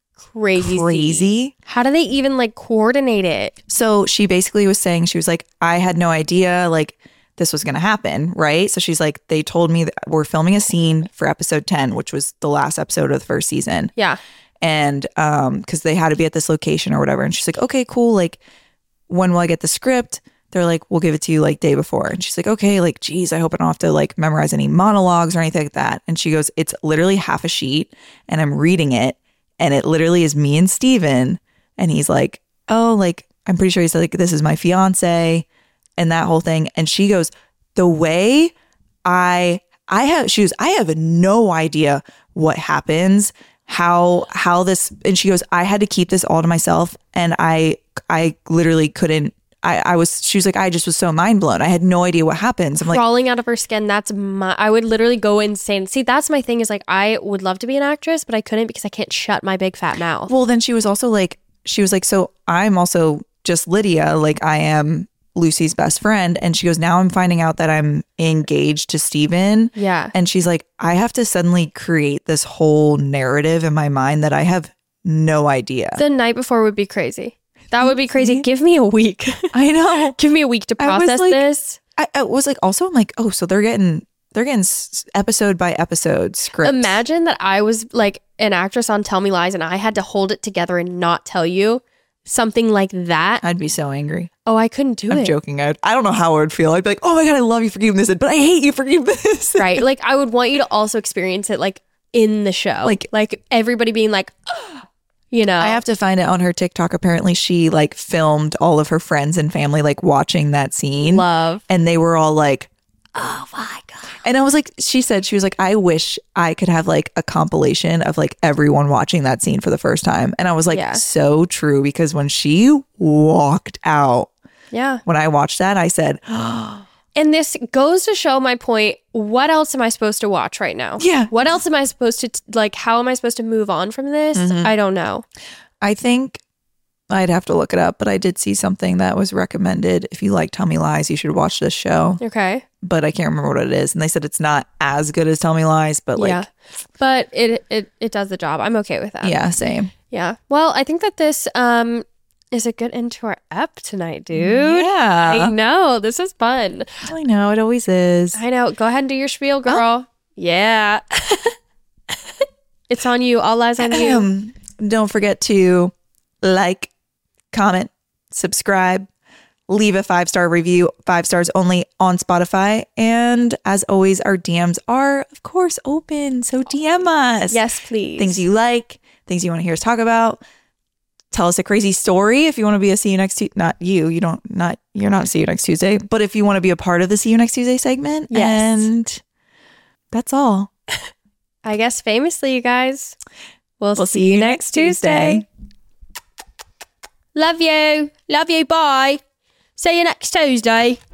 crazy? How do they even like coordinate it? So she basically was saying, she was like, I had no idea like this was going to happen, right? So she's like, they told me that we're filming a scene for episode 10, which was the last episode of the first season. Yeah. And because they had to be at this location or whatever. And she's like, okay, cool. Like, when will I get the script? They're like, we'll give it to you like day before. And she's like, okay, like, geez, I hope I don't have to like memorize any monologues or anything like that. And she goes, it's literally half a sheet and I'm reading it. And it literally is me and Steven. And he's like, oh, like, I'm pretty sure he said like, this is my fiance and that whole thing. And she goes, the way I have no idea what happens, how this, and she goes, I had to keep this all to myself. And I literally couldn't, she was like, I just was so mind blown. I had no idea what happens. I'm like, Crawling out of her skin. I would literally go insane. See, that's my thing is like, I would love to be an actress, but I couldn't because I can't shut my big fat mouth. well, then she was like, so I'm also just Lydia. Like I am Lucy's best friend. And she goes, now I'm finding out that I'm engaged to Steven. Yeah. And she's like, I have to suddenly create this whole narrative in my mind that I have no idea. The night before would be crazy. That would be crazy. Give me a week. I know. Give me a week to process like, this. I was like, also, I'm like, oh, so they're getting episode by episode scripts. Imagine that I was like an actress on Tell Me Lies and I had to hold it together and not tell you something like that. I'd be so angry. Oh, I couldn't do I'm it. joking. I don't know how I would feel. I'd be like, oh my God, I love you for giving this, but I hate you for giving this. Right. Like I would want you to also experience it like in the show. Like everybody being like, you know. I have to find it on her TikTok. Apparently she like filmed all of her friends and family like watching that scene. Love. And they were all like, Oh my God. And I was like, she was like, I wish I could have like a compilation of like everyone watching that scene for the first time. And I was like, so true, because when she walked out, when I watched that, I said, and this goes to show my point. What else am I supposed to watch right now? Yeah. What else am I supposed to like? How am I supposed to move on from this? I don't know. I think I'd have to look it up, but I did see something that was recommended. If you like Tell Me Lies, you should watch this show. Okay. But I can't remember what it is. And they said it's not as good as Tell Me Lies, but like. Yeah. But it does the job. I'm okay with that. Yeah, same. Yeah. Well, I think that this is a good end to our ep tonight, dude. Yeah. I know. This is fun. I know. It always is. I know. Go ahead and do your spiel, girl. Yeah. It's on you. All eyes on you. Don't forget to like, comment, subscribe, leave a 5-star review, 5 stars only on Spotify. And as always, our DMs are, of course, open. So DM us. Yes, please. Things you like, things you want to hear us talk about. Tell us a crazy story if you want to be a See You Next Tuesday. Not you. You're not See You Next Tuesday. But if you want to be a part of the See You Next Tuesday segment. Yes. And that's all. I guess famously, you guys, we'll see you next Tuesday. Love you. Love you. Bye. See you next Tuesday.